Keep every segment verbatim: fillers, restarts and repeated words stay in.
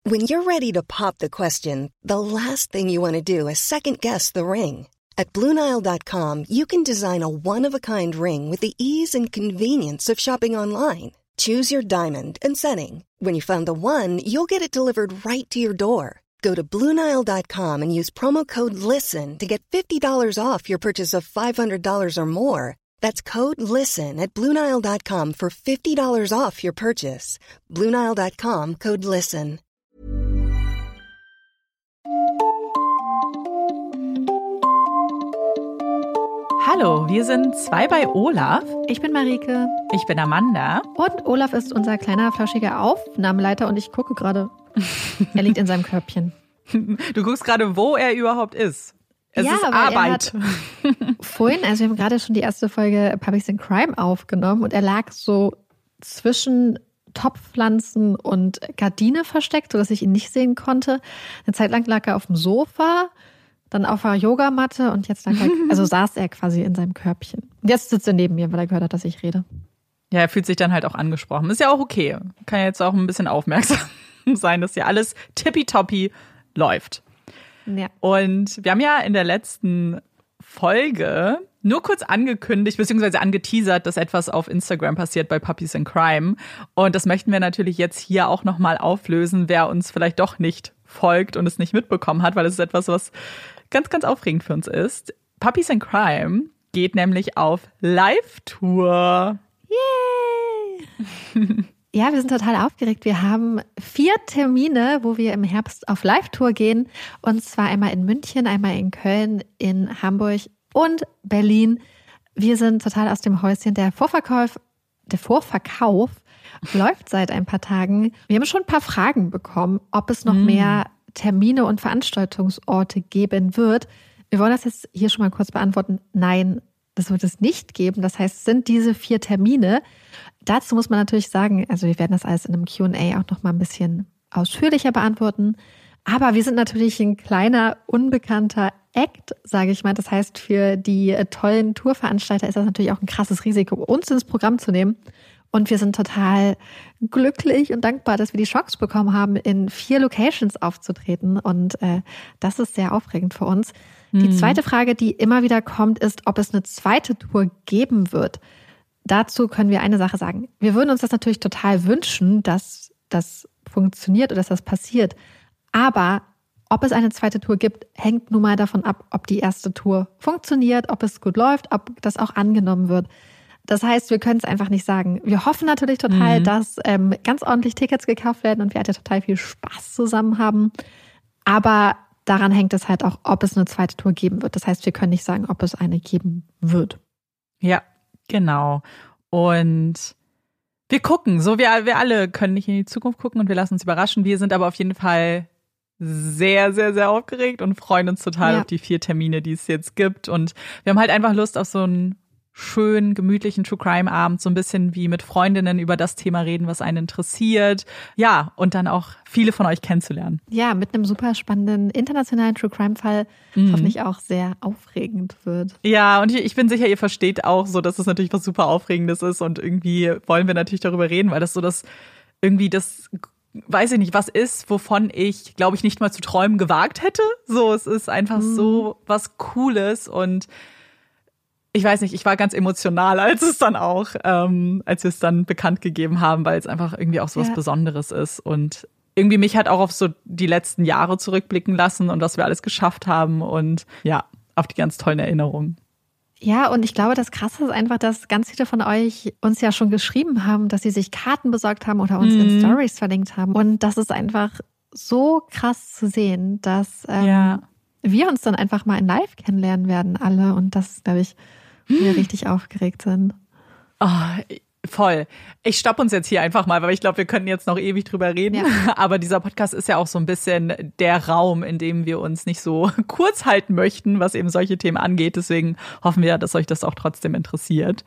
When you're ready to pop the question, the last thing you want to do is second-guess the ring. At Blue Nile dot com, you can design a one-of-a-kind ring with the ease and convenience of shopping online. Choose your diamond and setting. When you find the one, you'll get it delivered right to your door. Go to Blue Nile dot com and use promo code LISTEN to get fifty dollars off your purchase of five hundred dollars or more. That's code LISTEN at Blue Nile dot com for fifty dollars off your purchase. Blue Nile dot com, code LISTEN. Hallo, wir sind zwei bei Olaf. Ich bin Marike. Ich bin Amanda. Und Olaf ist unser kleiner, flauschiger Aufnahmeleiter und ich gucke gerade. Er liegt in seinem Körbchen. Du guckst gerade, wo er überhaupt ist. Es ja, ist aber Arbeit. Er hat vorhin, also wir haben gerade schon die erste Folge Puppies in Crime aufgenommen und er lag so zwischen Topfpflanzen und Gardine versteckt, sodass ich ihn nicht sehen konnte. Eine Zeit lang lag er auf dem Sofa, dann auf der Yogamatte und jetzt lag er, also saß er quasi in seinem Körbchen. Und jetzt sitzt er neben mir, weil er gehört hat, dass ich rede. Ja, er fühlt sich dann halt auch angesprochen. Ist ja auch okay. Kann ja jetzt auch ein bisschen aufmerksam sein, dass ja alles tippitoppi läuft. Ja. Und wir haben ja in der letzten Folge nur kurz angekündigt, beziehungsweise angeteasert, dass etwas auf Instagram passiert bei Puppies in Crime. Und das möchten wir natürlich jetzt hier auch nochmal auflösen, wer uns vielleicht doch nicht folgt und es nicht mitbekommen hat, weil es ist etwas, was ganz, ganz aufregend für uns ist. Puppies in Crime geht nämlich auf Live-Tour. Yay! Ja, wir sind total aufgeregt. Wir haben vier Termine, wo wir im Herbst auf Live-Tour gehen. Und zwar einmal in München, einmal in Köln, in Hamburg und Berlin. Wir sind total aus dem Häuschen. Der Vorverkauf, der Vorverkauf läuft seit ein paar Tagen. Wir haben schon ein paar Fragen bekommen, ob es noch mm. mehr Termine und Veranstaltungsorte geben wird. Wir wollen das jetzt hier schon mal kurz beantworten. Nein, das wird es nicht geben. Das heißt, es sind diese vier Termine. Dazu muss man natürlich sagen, also wir werden das alles in einem Q und A auch noch mal ein bisschen ausführlicher beantworten. Aber wir sind natürlich ein kleiner, unbekannter Act, sage ich mal. Das heißt, für die tollen Tourveranstalter ist das natürlich auch ein krasses Risiko, uns ins Programm zu nehmen. Und wir sind total glücklich und dankbar, dass wir die Chance bekommen haben, in vier Locations aufzutreten. Und äh, das ist sehr aufregend für uns. Mhm. Die zweite Frage, die immer wieder kommt, ist, ob es eine zweite Tour geben wird. Dazu können wir eine Sache sagen. Wir würden uns das natürlich total wünschen, dass das funktioniert oder dass das passiert. Aber ob es eine zweite Tour gibt, hängt nun mal davon ab, ob die erste Tour funktioniert, ob es gut läuft, ob das auch angenommen wird. Das heißt, wir können es einfach nicht sagen. Wir hoffen natürlich total, mhm. dass ähm, ganz ordentlich Tickets gekauft werden und wir halt ja total viel Spaß zusammen haben. Aber daran hängt es halt auch, ob es eine zweite Tour geben wird. Das heißt, wir können nicht sagen, ob es eine geben wird. Ja, genau. Und wir gucken. So, wir, wir alle können nicht in die Zukunft gucken und wir lassen uns überraschen. Wir sind aber auf jeden Fall sehr, sehr, sehr aufgeregt und freuen uns total ja. auf die vier Termine, die es jetzt gibt. Und wir haben halt einfach Lust auf so einen schönen, gemütlichen True-Crime-Abend, so ein bisschen wie mit Freundinnen über das Thema reden, was einen interessiert. Ja, und dann auch viele von euch kennenzulernen. Ja, mit einem super spannenden internationalen True-Crime-Fall, mhm. hoffentlich auch sehr aufregend wird. Ja, und ich bin sicher, ihr versteht auch so, dass es natürlich was super Aufregendes ist und irgendwie wollen wir natürlich darüber reden, weil das so das irgendwie das, weiß ich nicht, was ist, wovon ich, glaube ich, nicht mal zu träumen gewagt hätte. So, es ist einfach mhm. so was Cooles und ich weiß nicht, ich war ganz emotional, als es dann auch, ähm, als wir es dann bekannt gegeben haben, weil es einfach irgendwie auch so was ja. Besonderes ist und irgendwie mich hat auch auf so die letzten Jahre zurückblicken lassen und was wir alles geschafft haben und ja, auf die ganz tollen Erinnerungen. Ja, und ich glaube, das Krasse ist einfach, dass ganz viele von euch uns ja schon geschrieben haben, dass sie sich Karten besorgt haben oder uns mhm. in Stories verlinkt haben. Und das ist einfach so krass zu sehen, dass ähm, ja. wir uns dann einfach mal in Live kennenlernen werden alle und das, glaube ich, wir richtig aufgeregt sind. Oh, voll. Ich stopp uns jetzt hier einfach mal, weil ich glaube, wir könnten jetzt noch ewig drüber reden. Ja. Aber dieser Podcast ist ja auch so ein bisschen der Raum, in dem wir uns nicht so kurz halten möchten, was eben solche Themen angeht. Deswegen hoffen wir, dass euch das auch trotzdem interessiert.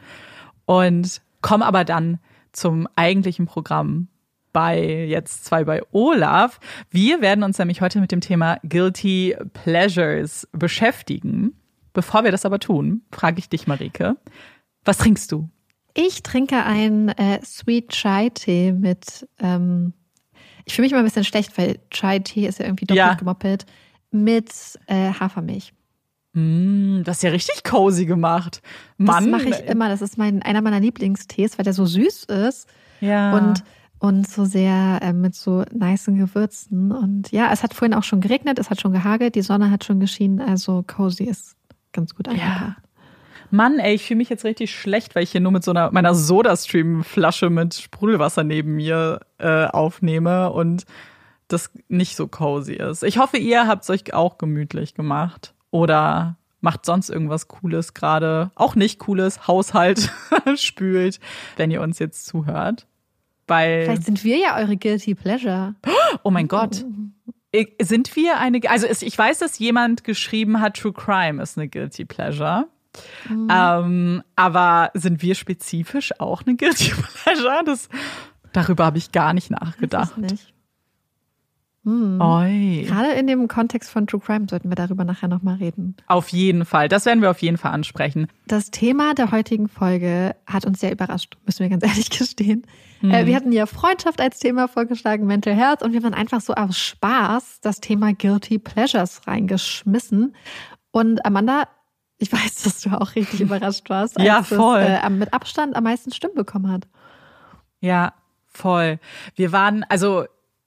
Und kommen aber dann zum eigentlichen Programm bei jetzt zwei bei Olaf. Wir werden uns nämlich heute mit dem Thema Guilty Pleasures beschäftigen. Bevor wir das aber tun, frage ich dich, Marike, was trinkst du? Ich trinke einen äh, Sweet Chai Tee mit, ähm, ich fühle mich immer ein bisschen schlecht, weil Chai-Tee ist ja irgendwie doppelt Ja. gemoppelt mit äh, Hafermilch. Mm, das ist ja richtig cozy gemacht. Mann. Das mache ich immer. Das ist mein, einer meiner Lieblingstees, weil der so süß ist Ja. und, und so sehr äh, mit so nicen Gewürzen. Und ja, es hat vorhin auch schon geregnet, es hat schon gehagelt, die Sonne hat schon geschienen. Also cozy ist ganz gut eingepackt. Ja. Mann, ey, ich fühle mich jetzt richtig schlecht, weil ich hier nur mit so einer meiner Soda-Stream-Flasche mit Sprudelwasser neben mir äh, aufnehme und das nicht so cozy ist. Ich hoffe, ihr habt es euch auch gemütlich gemacht oder macht sonst irgendwas Cooles gerade, auch nicht Cooles, Haushalt spült, wenn ihr uns jetzt zuhört. Weil, Vielleicht sind wir ja eure Guilty Pleasure. oh mein Gott. Ich- Sind wir eine, also es- ich weiß, dass jemand geschrieben hat, True Crime ist eine Guilty Pleasure. Mhm. Ähm, aber sind wir spezifisch auch eine Guilty Pleasure? Das, darüber habe ich gar nicht nachgedacht. Das nicht. Hm. Oi. Gerade in dem Kontext von True Crime sollten wir darüber nachher nochmal reden. Auf jeden Fall. Das werden wir auf jeden Fall ansprechen. Das Thema der heutigen Folge hat uns sehr überrascht, müssen wir ganz ehrlich gestehen. Mhm. Äh, wir hatten ja Freundschaft als Thema vorgeschlagen, Mental Health, und wir haben dann einfach so aus Spaß das Thema Guilty Pleasures reingeschmissen. Und Amanda, ich weiß, dass du auch richtig überrascht warst, als Ja, voll. es äh, mit Abstand am meisten Stimmen bekommen hat. Ja, voll. Wir waren, also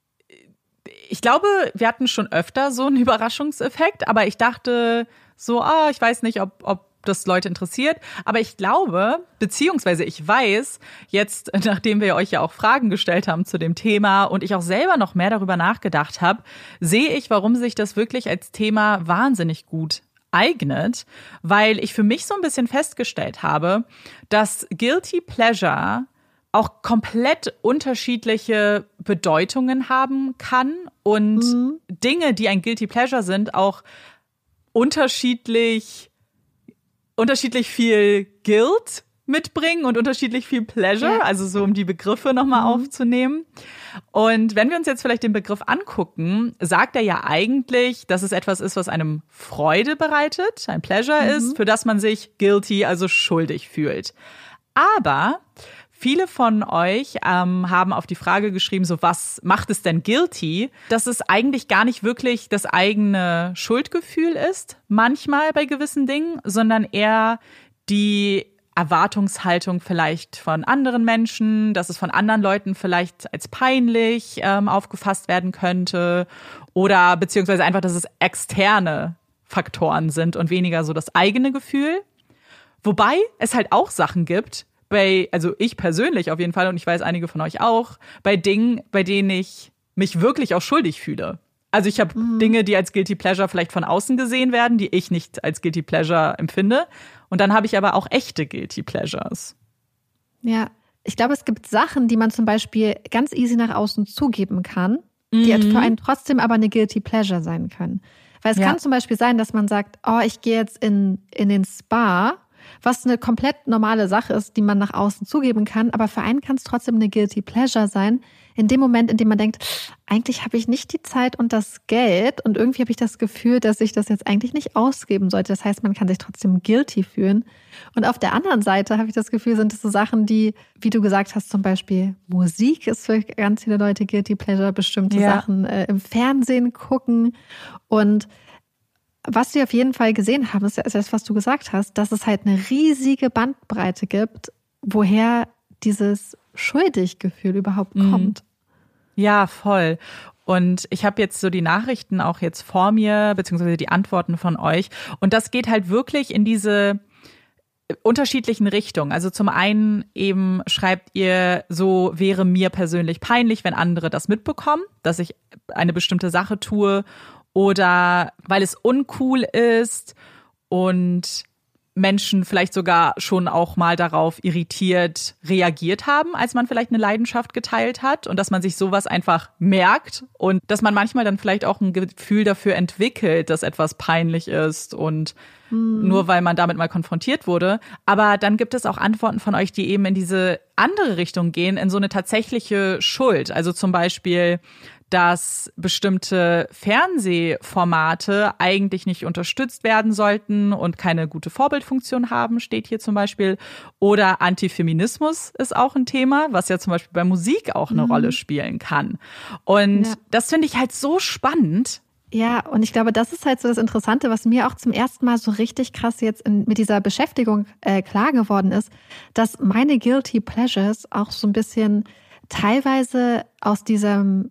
ich glaube, wir hatten schon öfter so einen Überraschungseffekt, aber ich dachte so, ah, ich weiß nicht, ob, ob das Leute interessiert. Aber ich glaube, beziehungsweise ich weiß, jetzt, nachdem wir euch ja auch Fragen gestellt haben zu dem Thema und ich auch selber noch mehr darüber nachgedacht habe, sehe ich, warum sich das wirklich als Thema wahnsinnig gut eignet, weil ich für mich so ein bisschen festgestellt habe, dass Guilty Pleasure auch komplett unterschiedliche Bedeutungen haben kann und mhm. Dinge, die ein Guilty Pleasure sind, auch unterschiedlich, unterschiedlich viel Guilt mitbringen und unterschiedlich viel Pleasure, ja. Also so um die Begriffe nochmal mhm. aufzunehmen. Und wenn wir uns jetzt vielleicht den Begriff angucken, sagt er ja eigentlich, dass es etwas ist, was einem Freude bereitet, ein Pleasure mhm. ist, für das man sich guilty, also schuldig fühlt. Aber viele von euch ähm, haben auf die Frage geschrieben, so was macht es denn guilty, dass es eigentlich gar nicht wirklich das eigene Schuldgefühl ist, manchmal bei gewissen Dingen, sondern eher die Erwartungshaltung vielleicht von anderen Menschen, dass es von anderen Leuten vielleicht als peinlich ähm, aufgefasst werden könnte oder beziehungsweise einfach, dass es externe Faktoren sind und weniger so das eigene Gefühl. Wobei es halt auch Sachen gibt, bei, also ich persönlich auf jeden Fall und ich weiß einige von euch auch, bei Dingen, bei denen ich mich wirklich auch schuldig fühle. Also ich habe mhm. Dinge, die als Guilty Pleasure vielleicht von außen gesehen werden, die ich nicht als Guilty Pleasure empfinde. Und dann habe ich aber auch echte Guilty Pleasures. Ja, ich glaube, es gibt Sachen, die man zum Beispiel ganz easy nach außen zugeben kann, die mhm. für einen trotzdem aber eine Guilty Pleasure sein können. Weil es ja. kann zum Beispiel sein, dass man sagt, oh, ich gehe jetzt in, in den Spa, was eine komplett normale Sache ist, die man nach außen zugeben kann, aber für einen kann es trotzdem eine Guilty Pleasure sein, in dem Moment, in dem man denkt, eigentlich habe ich nicht die Zeit und das Geld und irgendwie habe ich das Gefühl, dass ich das jetzt eigentlich nicht ausgeben sollte. Das heißt, man kann sich trotzdem guilty fühlen. Und auf der anderen Seite habe ich das Gefühl, sind es so Sachen, die, wie du gesagt hast, zum Beispiel Musik ist für ganz viele Leute Guilty Pleasure, bestimmte ja. Sachen äh, im Fernsehen gucken. Und was wir auf jeden Fall gesehen haben, ist das, was du gesagt hast, dass es halt eine riesige Bandbreite gibt, woher dieses Schuldiggefühl überhaupt kommt. Ja, voll. Und ich habe jetzt so die Nachrichten auch jetzt vor mir, beziehungsweise die Antworten von euch. Und das geht halt wirklich in diese unterschiedlichen Richtungen. Also zum einen eben schreibt ihr, so wäre mir persönlich peinlich, wenn andere das mitbekommen, dass ich eine bestimmte Sache tue oder weil es uncool ist und Menschen vielleicht sogar schon auch mal darauf irritiert reagiert haben, als man vielleicht eine Leidenschaft geteilt hat und dass man sich sowas einfach merkt und dass man manchmal dann vielleicht auch ein Gefühl dafür entwickelt, dass etwas peinlich ist und hm. nur weil man damit mal konfrontiert wurde. Aber dann gibt es auch Antworten von euch, die eben in diese andere Richtung gehen, in so eine tatsächliche Schuld. Also zum Beispiel, dass bestimmte Fernsehformate eigentlich nicht unterstützt werden sollten und keine gute Vorbildfunktion haben, steht hier zum Beispiel. Oder Antifeminismus ist auch ein Thema, was ja zum Beispiel bei Musik auch eine mhm. Rolle spielen kann. Und ja. das finde ich halt so spannend. Ja, und ich glaube, das ist halt so das Interessante, was mir auch zum ersten Mal so richtig krass jetzt in, mit dieser Beschäftigung äh, klar geworden ist, dass meine Guilty Pleasures auch so ein bisschen teilweise aus diesem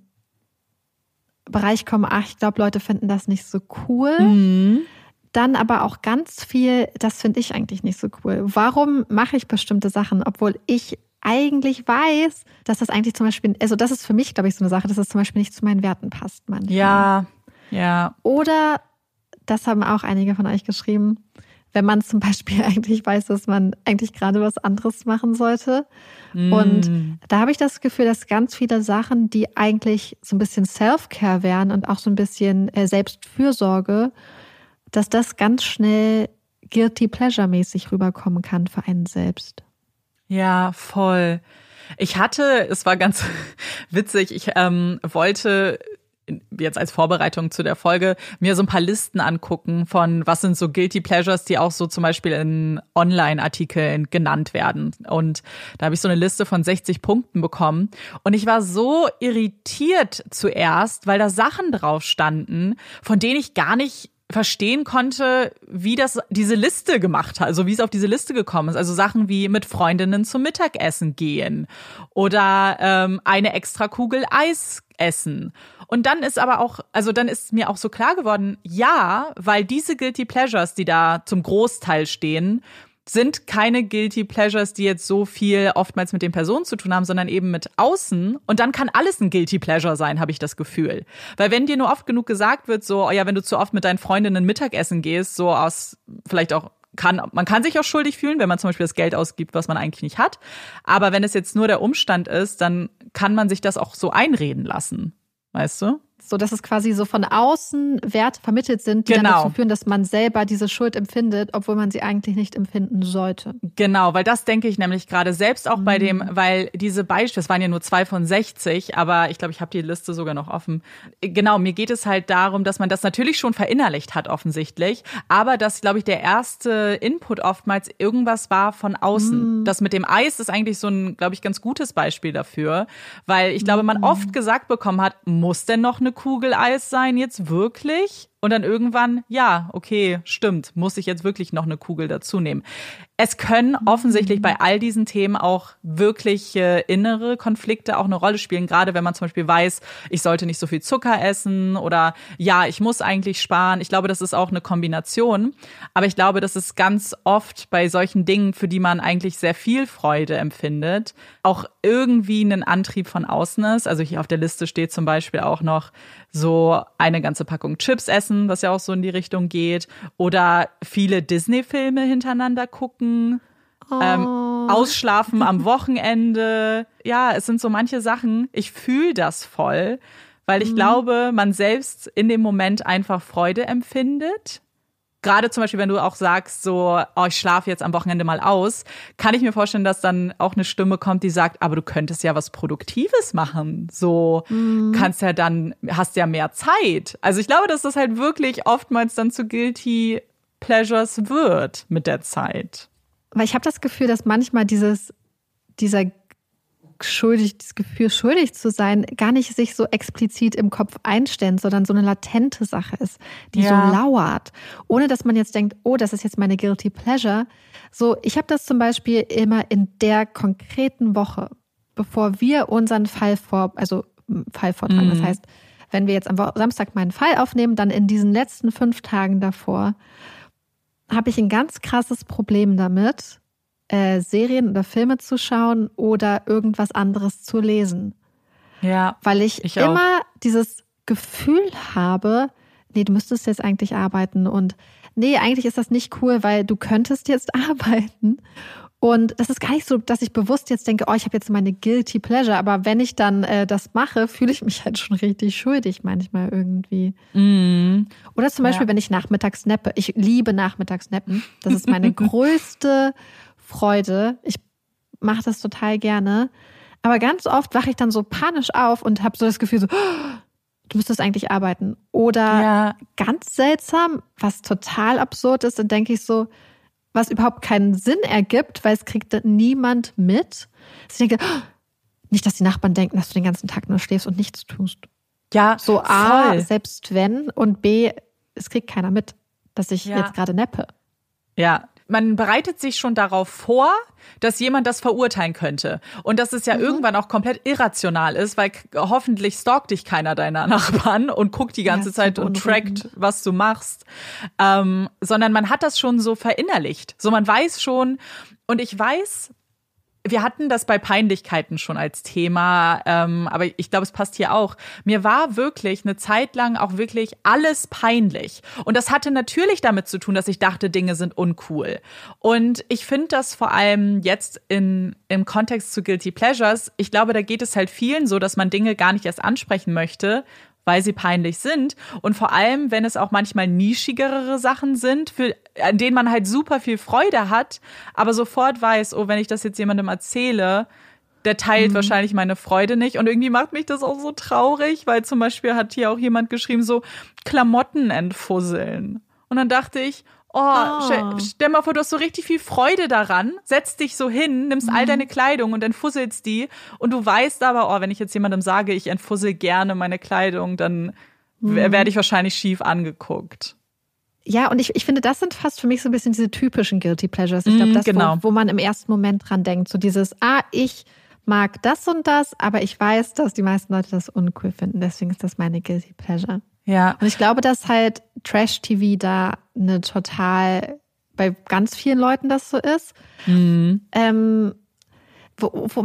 Bereich kommen, ach, ich glaube, Leute finden das nicht so cool. Mhm. Dann aber auch ganz viel, das finde ich eigentlich nicht so cool. Warum mache ich bestimmte Sachen, obwohl ich eigentlich weiß, dass das eigentlich zum Beispiel, also das ist für mich, glaube ich, so eine Sache, dass das zum Beispiel nicht zu meinen Werten passt manchmal. Ja, ja. Oder, das haben auch einige von euch geschrieben, wenn man zum Beispiel eigentlich weiß, dass man eigentlich gerade was anderes machen sollte. Mm. Und da habe ich das Gefühl, dass ganz viele Sachen, die eigentlich so ein bisschen Self-Care wären und auch so ein bisschen äh, Selbstfürsorge, dass das ganz schnell Guilty Pleasure-mäßig rüberkommen kann für einen selbst. Ja, voll. Ich hatte, es war ganz witzig, ich ähm, wollte jetzt als Vorbereitung zu der Folge mir so ein paar Listen angucken von, was sind so Guilty Pleasures, die auch so zum Beispiel in Online-Artikeln genannt werden. Und da habe ich so eine Liste von sechzig Punkten bekommen. Und ich war so irritiert zuerst, weil da Sachen drauf standen, von denen ich gar nicht verstehen konnte, wie das diese Liste gemacht hat, also wie es auf diese Liste gekommen ist. Also Sachen wie mit Freundinnen zum Mittagessen gehen oder ähm, eine extra Kugel Eis essen. Und dann ist aber auch, also dann ist mir auch so klar geworden, ja, weil diese Guilty Pleasures, die da zum Großteil stehen, sind keine Guilty Pleasures, die jetzt so viel oftmals mit den Personen zu tun haben, sondern eben mit außen. Und dann kann alles ein Guilty Pleasure sein, habe ich das Gefühl. Weil wenn dir nur oft genug gesagt wird, so, oh ja, wenn du zu oft mit deinen Freundinnen Mittagessen gehst, so aus, vielleicht auch, kann, man kann sich auch schuldig fühlen, wenn man zum Beispiel das Geld ausgibt, was man eigentlich nicht hat. Aber wenn es jetzt nur der Umstand ist, dann kann man sich das auch so einreden lassen. Weißt du? So, dass es quasi so von außen Werte vermittelt sind, die genau. dann dazu führen, dass man selber diese Schuld empfindet, obwohl man sie eigentlich nicht empfinden sollte. Genau, weil das denke ich nämlich gerade selbst auch mhm. bei dem, weil diese Beispiele, es waren ja nur zwei von sechzig, aber ich glaube, ich habe die Liste sogar noch offen. Genau, mir geht es halt darum, dass man das natürlich schon verinnerlicht hat offensichtlich, aber dass, glaube ich, der erste Input oftmals irgendwas war von außen. Mhm. Das mit dem Eis ist eigentlich so ein, glaube ich, ganz gutes Beispiel dafür, weil ich glaube, man oft gesagt bekommen hat, muss denn noch eine Kugel Eis sein jetzt wirklich? Und dann irgendwann, ja, okay, stimmt, muss ich jetzt wirklich noch eine Kugel dazu nehmen. Es können offensichtlich bei all diesen Themen auch wirklich äh, innere Konflikte auch eine Rolle spielen, gerade wenn man zum Beispiel weiß, ich sollte nicht so viel Zucker essen oder ja, ich muss eigentlich sparen. Ich glaube, das ist auch eine Kombination. Aber ich glaube, das ist ganz oft bei solchen Dingen, für die man eigentlich sehr viel Freude empfindet, auch irgendwie ein Antrieb von außen ist. Also hier auf der Liste steht zum Beispiel auch noch so eine ganze Packung Chips essen, was ja auch so in die Richtung geht. Oder viele Disney-Filme hintereinander gucken. Oh. Ähm, ausschlafen am Wochenende. Ja, es sind so manche Sachen. Ich fühle das voll, weil ich mhm. glaube, man selbst in dem Moment einfach Freude empfindet. Gerade zum Beispiel, wenn du auch sagst, so, oh, ich schlafe jetzt am Wochenende mal aus, kann ich mir vorstellen, dass dann auch eine Stimme kommt, die sagt, aber du könntest ja was Produktives machen. So, mhm. kannst ja dann, hast ja mehr Zeit. Also ich glaube, dass das halt wirklich oftmals dann zu Guilty Pleasures wird mit der Zeit. Weil ich habe das Gefühl, dass manchmal dieses, dieser schuldig, das Gefühl, schuldig zu sein, gar nicht sich so explizit im Kopf einstellt, sondern so eine latente Sache ist, die ja. so lauert. Ohne dass man jetzt denkt, oh, das ist jetzt meine Guilty Pleasure. So, ich habe das zum Beispiel immer in der konkreten Woche, bevor wir unseren Fall vor, also Fall vortragen. Mhm. Das heißt, wenn wir jetzt am Samstag meinen Fall aufnehmen, dann in diesen letzten fünf Tagen davor, habe ich ein ganz krasses Problem damit, Äh, Serien oder Filme zu schauen oder irgendwas anderes zu lesen. Ja. Weil ich, ich immer auch. dieses Gefühl habe, nee, du müsstest jetzt eigentlich arbeiten und nee, eigentlich ist das nicht cool, weil du könntest jetzt arbeiten. Und das ist gar nicht so, dass ich bewusst jetzt denke, oh, ich habe jetzt meine Guilty Pleasure, aber wenn ich dann äh, das mache, fühle ich mich halt schon richtig schuldig manchmal irgendwie. Mm. Oder zum Beispiel, ja. wenn ich nachmittags nappe. Ich liebe nachmittags nappen. Das ist meine größte Freude. Ich mache das total gerne. Aber ganz oft wache ich dann so panisch auf und habe so das Gefühl so, oh, du müsstest eigentlich arbeiten. Oder ja. ganz seltsam, was total absurd ist, dann denke ich so, was überhaupt keinen Sinn ergibt, weil es kriegt niemand mit. Also ich denke, oh, nicht, dass die Nachbarn denken, dass du den ganzen Tag nur schläfst und nichts tust. Ja, so A, voll. selbst wenn, und B, es kriegt keiner mit, dass ich ja. jetzt gerade nappe. Ja, man bereitet sich schon darauf vor, dass jemand das verurteilen könnte. Und dass es ja mhm. irgendwann auch komplett irrational ist, weil hoffentlich stalkt dich keiner deiner Nachbarn und guckt die ganze ja, Zeit und trackt, was du machst. Ähm, sondern man hat das schon so verinnerlicht. So, man weiß schon, und ich weiß, wir hatten das bei Peinlichkeiten schon als Thema, ähm, aber ich glaube, es passt hier auch. Mir war wirklich eine Zeit lang auch wirklich alles peinlich. Und das hatte natürlich damit zu tun, dass ich dachte, Dinge sind uncool. Und ich finde das vor allem jetzt in, im Kontext zu Guilty Pleasures, ich glaube, da geht es halt vielen so, dass man Dinge gar nicht erst ansprechen möchte, weil sie peinlich sind. Und vor allem, wenn es auch manchmal nischigere Sachen sind, für, an denen man halt super viel Freude hat, aber sofort weiß, oh, wenn ich das jetzt jemandem erzähle, der teilt mhm. wahrscheinlich meine Freude nicht. Und irgendwie macht mich das auch so traurig, weil zum Beispiel hat hier auch jemand geschrieben, so Klamotten entfusseln. Und dann dachte ich, oh, oh. Stell, stell mal vor, du hast so richtig viel Freude daran, setzt dich so hin, nimmst mhm. all deine Kleidung und entfusselst die und du weißt aber, oh, wenn ich jetzt jemandem sage, ich entfussel gerne meine Kleidung, dann mhm. werde ich wahrscheinlich schief angeguckt. Ja, und ich, ich finde, das sind fast für mich so ein bisschen diese typischen Guilty Pleasures. Ich glaube, das, genau. wo, wo man im ersten Moment dran denkt, so dieses, ah, ich mag das und das, aber ich weiß, dass die meisten Leute das uncool finden, deswegen ist das meine Guilty Pleasure. Ja. Und ich glaube, dass halt Trash-T V da eine total, bei ganz vielen Leuten das so ist. Mhm. Ähm, wo, wo,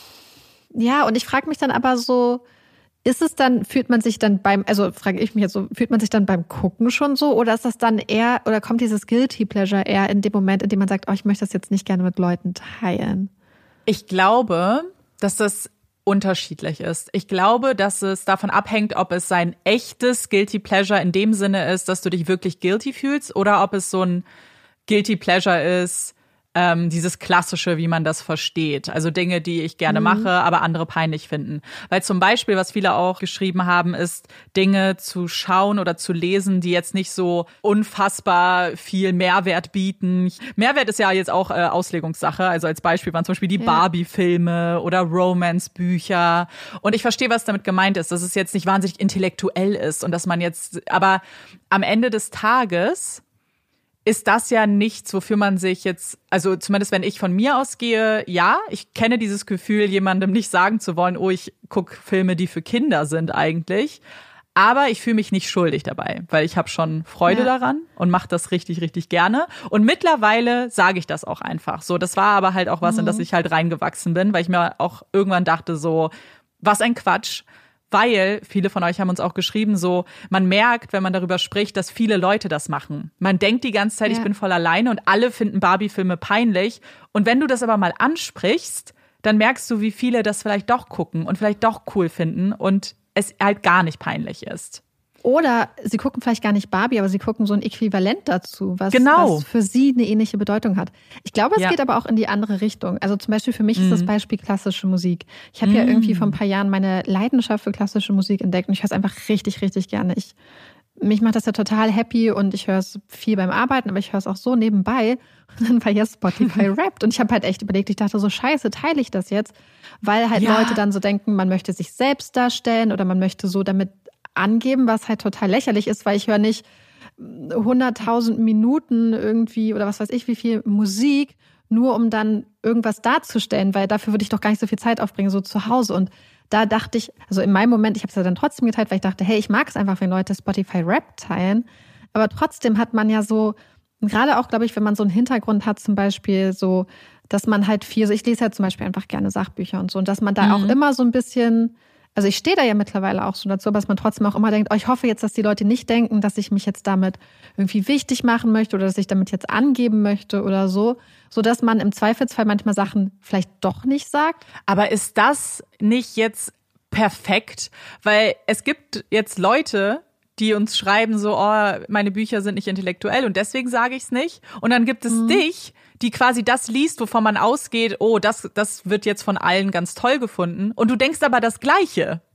ja, und ich frage mich dann aber so, ist es dann, fühlt man sich dann beim, also frage ich mich jetzt so, fühlt man sich dann beim Gucken schon so oder ist das dann eher, oder kommt dieses Guilty Pleasure eher in dem Moment, in dem man sagt, oh, ich möchte das jetzt nicht gerne mit Leuten teilen? Ich glaube, dass das unterschiedlich ist. Ich glaube, dass es davon abhängt, ob es ein echtes Guilty Pleasure in dem Sinne ist, dass du dich wirklich guilty fühlst oder ob es so ein Guilty Pleasure ist, ähm, dieses Klassische, wie man das versteht. Also Dinge, die ich gerne mhm. mache, aber andere peinlich finden. Weil zum Beispiel, was viele auch geschrieben haben, ist, Dinge zu schauen oder zu lesen, die jetzt nicht so unfassbar viel Mehrwert bieten. Mehrwert ist ja jetzt auch äh, Auslegungssache. Also als Beispiel waren zum Beispiel die ja. Barbie-Filme oder Romance-Bücher. Und ich verstehe, was damit gemeint ist, dass es jetzt nicht wahnsinnig intellektuell ist und dass man jetzt, aber am Ende des Tages ist das ja nichts, wofür man sich jetzt, also zumindest wenn ich von mir ausgehe, ja, ich kenne dieses Gefühl, jemandem nicht sagen zu wollen, oh, ich gucke Filme, die für Kinder sind eigentlich. Aber ich fühle mich nicht schuldig dabei, weil ich habe schon Freude ja. daran und mache das richtig, richtig gerne. Und mittlerweile sage ich das auch einfach so. Das war aber halt auch was, mhm. in das ich halt reingewachsen bin, weil ich mir auch irgendwann dachte so, was ein Quatsch. Weil viele von euch haben uns auch geschrieben, so man merkt, wenn man darüber spricht, dass viele Leute das machen. Man denkt die ganze Zeit, ja. ich bin voll alleine und alle finden Barbie-Filme peinlich. Und wenn du das aber mal ansprichst, dann merkst du, wie viele das vielleicht doch gucken und vielleicht doch cool finden und es halt gar nicht peinlich ist. Oder sie gucken vielleicht gar nicht Barbie, aber sie gucken so ein Äquivalent dazu, was, genau. was für sie eine ähnliche Bedeutung hat. Ich glaube, es ja. geht aber auch in die andere Richtung. Also zum Beispiel für mich mhm. ist das Beispiel klassische Musik. Ich habe mhm. ja irgendwie vor ein paar Jahren meine Leidenschaft für klassische Musik entdeckt und ich höre es einfach richtig, richtig gerne. Ich, mich macht das ja total happy und ich höre es viel beim Arbeiten, aber ich höre es auch so nebenbei. Und dann war jetzt Spotify Wrapped und ich habe halt echt überlegt, ich dachte so, scheiße, teile ich das jetzt? Weil halt ja. Leute dann so denken, man möchte sich selbst darstellen oder man möchte so damit angeben, was halt total lächerlich ist, weil ich höre nicht hunderttausend Minuten irgendwie oder was weiß ich wie viel Musik, nur um dann irgendwas darzustellen, weil dafür würde ich doch gar nicht so viel Zeit aufbringen, so zu Hause. Und da dachte ich, also in meinem Moment, ich habe es ja dann trotzdem geteilt, weil ich dachte, hey, ich mag es einfach, wenn Leute Spotify Rap teilen, aber trotzdem hat man ja so, gerade auch, glaube ich, wenn man so einen Hintergrund hat, zum Beispiel so, dass man halt viel, so ich lese halt zum Beispiel einfach gerne Sachbücher und so, und dass man da mhm. auch immer so ein bisschen, also ich stehe da ja mittlerweile auch so dazu, aber dass man trotzdem auch immer denkt, oh, ich hoffe jetzt, dass die Leute nicht denken, dass ich mich jetzt damit irgendwie wichtig machen möchte oder dass ich damit jetzt angeben möchte oder so, sodass man im Zweifelsfall manchmal Sachen vielleicht doch nicht sagt. Aber ist das nicht jetzt perfekt? Weil es gibt jetzt Leute, die uns schreiben so, oh, meine Bücher sind nicht intellektuell und deswegen sage ich es nicht. Und dann gibt es mhm. dich, die quasi das liest, wovon man ausgeht, oh, das, das wird jetzt von allen ganz toll gefunden. Und du denkst aber das Gleiche.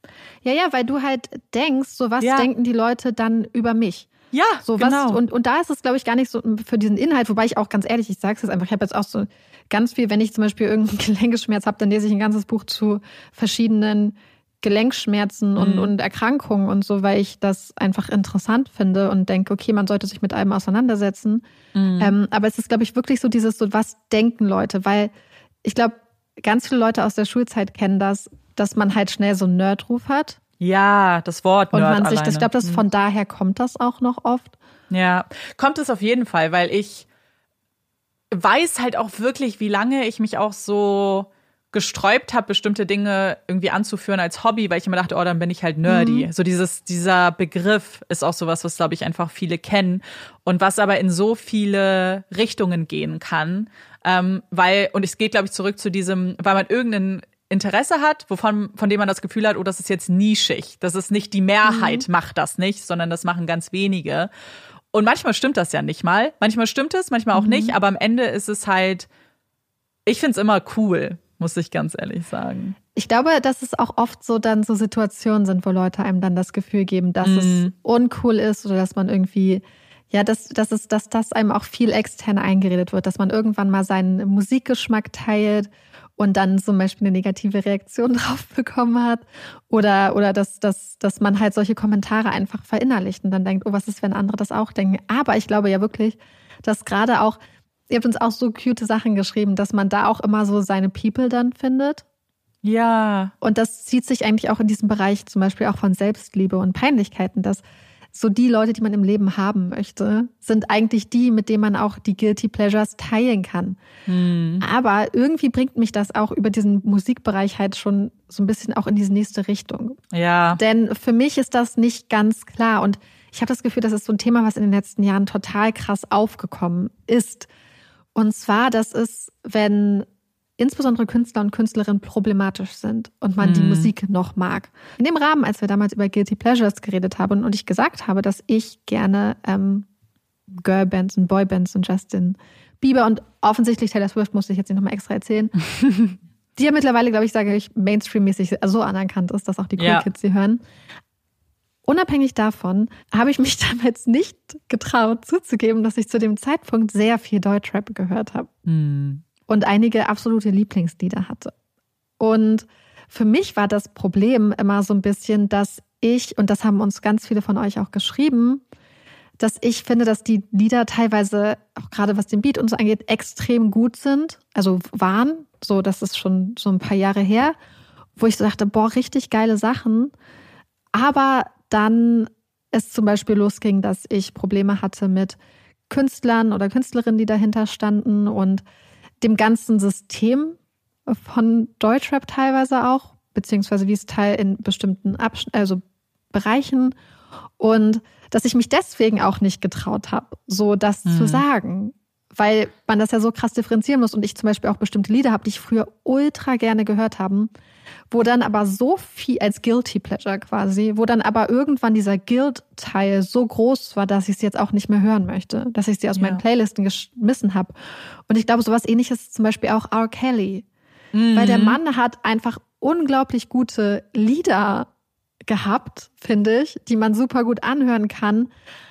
Ja, ja, weil du halt denkst, so was Ja. denken die Leute dann über mich? Ja, So was, genau. und, und da ist es, glaube ich, gar nicht so für diesen Inhalt, wobei ich auch ganz ehrlich, ich sage es jetzt einfach, ich habe jetzt auch so ganz viel, wenn ich zum Beispiel irgendeinen Gelenkschmerz habe, dann lese ich ein ganzes Buch zu verschiedenen Gelenkschmerzen und, Mhm. und Erkrankungen und so, weil ich das einfach interessant finde und denke, okay, man sollte sich mit allem auseinandersetzen. Mhm. Ähm, aber es ist, glaube ich, wirklich so dieses, so was denken Leute, weil ich glaube, ganz viele Leute aus der Schulzeit kennen das, dass man halt schnell so einen Nerdruf hat. Ja, das Wort Und Nerd man sich, alleine. das, ich glaube, das von daher kommt das auch noch oft. Ja, kommt es auf jeden Fall, weil ich weiß halt auch wirklich, wie lange ich mich auch so gesträubt habe, bestimmte Dinge irgendwie anzuführen als Hobby, weil ich immer dachte, oh, dann bin ich halt nerdy. Mhm. So dieses, dieser Begriff ist auch sowas, was, glaube ich, einfach viele kennen und was aber in so viele Richtungen gehen kann, ähm, weil, und es geht, glaube ich, zurück zu diesem, weil man irgendeinen Interesse hat, wovon, von dem man das Gefühl hat, oh, das ist jetzt nischig. Das ist nicht die Mehrheit, mhm. macht das nicht, sondern das machen ganz wenige. Und manchmal stimmt das ja nicht mal. Manchmal stimmt es, manchmal auch mhm. nicht. Aber am Ende ist es halt, ich find's immer cool, muss ich ganz ehrlich sagen. Ich glaube, dass es auch oft so dann so Situationen sind, wo Leute einem dann das Gefühl geben, dass mhm. es uncool ist oder dass man irgendwie, ja, dass, dass, es, dass das einem auch viel extern eingeredet wird, dass man irgendwann mal seinen Musikgeschmack teilt und dann zum Beispiel eine negative Reaktion drauf bekommen hat. Oder, oder dass, dass, dass man halt solche Kommentare einfach verinnerlicht und dann denkt, oh, was ist, wenn andere das auch denken? Aber ich glaube ja wirklich, dass gerade auch, ihr habt uns auch so cute Sachen geschrieben, dass man da auch immer so seine People dann findet. Ja. Und das zieht sich eigentlich auch in diesem Bereich zum Beispiel auch von Selbstliebe und Peinlichkeiten, dass so die Leute, die man im Leben haben möchte, sind eigentlich die, mit denen man auch die Guilty Pleasures teilen kann. Hm. Aber irgendwie bringt mich das auch über diesen Musikbereich halt schon so ein bisschen auch in diese nächste Richtung. Ja. Denn für mich ist das nicht ganz klar. Und ich habe das Gefühl, das ist so ein Thema, was in den letzten Jahren total krass aufgekommen ist. Und zwar, das ist, wenn insbesondere Künstler und Künstlerinnen problematisch sind und man mhm. die Musik noch mag. In dem Rahmen, als wir damals über Guilty Pleasures geredet haben und ich gesagt habe, dass ich gerne ähm, Girlbands und Boybands und Justin Bieber und offensichtlich Taylor Swift, musste ich jetzt nicht nochmal extra erzählen, die ja mittlerweile, glaube ich, sage ich, Mainstream-mäßig so anerkannt ist, dass auch die Cool ja. Kids sie hören. Unabhängig davon habe ich mich damals nicht getraut zuzugeben, dass ich zu dem Zeitpunkt sehr viel Deutschrap gehört habe. Mhm. Und einige absolute Lieblingslieder hatte. Und für mich war das Problem immer so ein bisschen, dass ich, und das haben uns ganz viele von euch auch geschrieben, dass ich finde, dass die Lieder teilweise, auch gerade was den Beat und so angeht, extrem gut sind. Also waren, so das ist schon so ein paar Jahre her, wo ich so dachte, boah, richtig geile Sachen. Aber dann es zum Beispiel losging, dass ich Probleme hatte mit Künstlern oder Künstlerinnen, die dahinter standen und dem ganzen System von Deutschrap teilweise auch, beziehungsweise wie es Teil in bestimmten Absch- also Bereichen und dass ich mich deswegen auch nicht getraut habe, so das mhm. zu sagen, weil man das ja so krass differenzieren muss und ich zum Beispiel auch bestimmte Lieder habe, die ich früher ultra gerne gehört habe, wo dann aber so viel als Guilty Pleasure quasi, wo dann aber irgendwann dieser Guilt-Teil so groß war, dass ich sie jetzt auch nicht mehr hören möchte, dass ich sie aus ja. meinen Playlisten geschmissen habe. Und ich glaube, sowas Ähnliches ist zum Beispiel auch R. Kelly, mhm. weil der Mann hat einfach unglaublich gute Lieder gehabt, finde ich, die man super gut anhören kann.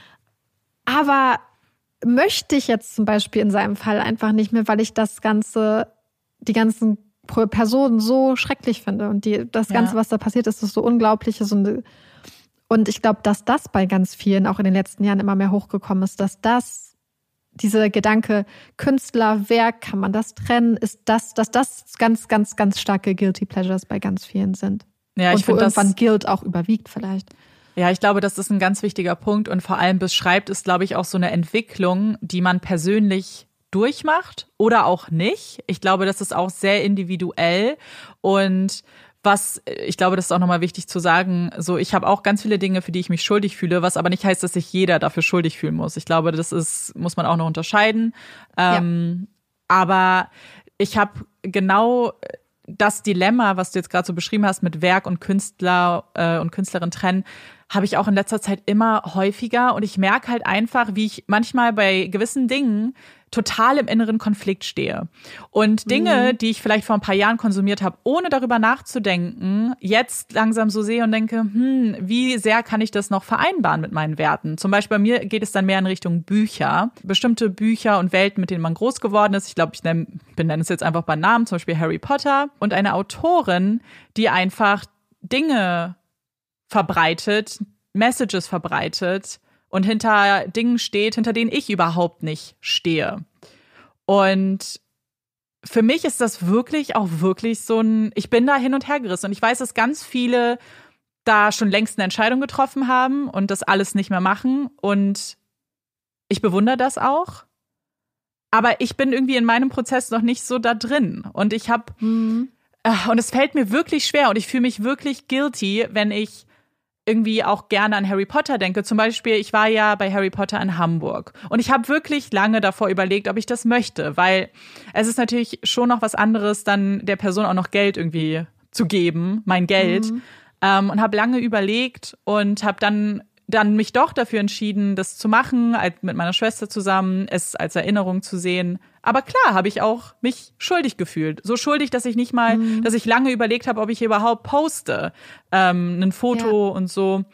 Aber möchte ich jetzt zum Beispiel in seinem Fall einfach nicht mehr, weil ich das Ganze, die ganzen Personen so schrecklich finde und die, das Ganze, ja. was da passiert ist, ist so unglaublich. Und ich glaube, dass das bei ganz vielen auch in den letzten Jahren immer mehr hochgekommen ist, dass das, dieser Gedanke Künstler, Werk, kann man das trennen, ist das, dass das ganz, ganz, ganz starke Guilty Pleasures bei ganz vielen sind. Ja, ich und wo irgendwann das Guilt auch überwiegt vielleicht. Ja, ich glaube, das ist ein ganz wichtiger Punkt und vor allem beschreibt es, glaube ich, auch so eine Entwicklung, die man persönlich durchmacht oder auch nicht. Ich glaube, das ist auch sehr individuell und was, ich glaube, das ist auch nochmal wichtig zu sagen, so ich habe auch ganz viele Dinge, für die ich mich schuldig fühle, was aber nicht heißt, dass sich jeder dafür schuldig fühlen muss. Ich glaube, das ist, muss man auch noch unterscheiden. Ähm, ja. Aber ich habe genau das Dilemma, was du jetzt gerade so beschrieben hast, mit Werk und Künstler äh, und Künstlerin trennen, habe ich auch in letzter Zeit immer häufiger. Und ich merke halt einfach, wie ich manchmal bei gewissen Dingen total im inneren Konflikt stehe. Und Dinge, mhm. die ich vielleicht vor ein paar Jahren konsumiert habe, ohne darüber nachzudenken, jetzt langsam so sehe und denke, hm, wie sehr kann ich das noch vereinbaren mit meinen Werten? Zum Beispiel bei mir geht es dann mehr in Richtung Bücher. Bestimmte Bücher und Welten, mit denen man groß geworden ist. Ich glaube, ich nenne, benenne es jetzt einfach bei Namen, zum Beispiel Harry Potter. Und eine Autorin, die einfach Dinge verbreitet, Messages verbreitet, und hinter Dingen steht, hinter denen ich überhaupt nicht stehe. Und für mich ist das wirklich auch wirklich so ein, ich bin da hin und her gerissen. Und ich weiß, dass ganz viele da schon längst eine Entscheidung getroffen haben und das alles nicht mehr machen. Und ich bewundere das auch. Aber ich bin irgendwie in meinem Prozess noch nicht so da drin. Und ich habe, mhm. und es fällt mir wirklich schwer und ich fühle mich wirklich guilty, wenn ich irgendwie auch gerne an Harry Potter denke. Zum Beispiel, ich war ja bei Harry Potter in Hamburg. Und ich habe wirklich lange davor überlegt, ob ich das möchte. Weil es ist natürlich schon noch was anderes, dann der Person auch noch Geld irgendwie zu geben, mein Geld. Mhm. Ähm, und habe lange überlegt und habe dann, dann mich doch dafür entschieden, das zu machen, mit meiner Schwester zusammen, es als Erinnerung zu sehen. Aber klar, habe ich auch mich schuldig gefühlt. So schuldig, dass ich nicht mal, mhm. dass ich lange überlegt habe, ob ich überhaupt poste. Ähm, ein Foto ja. und so.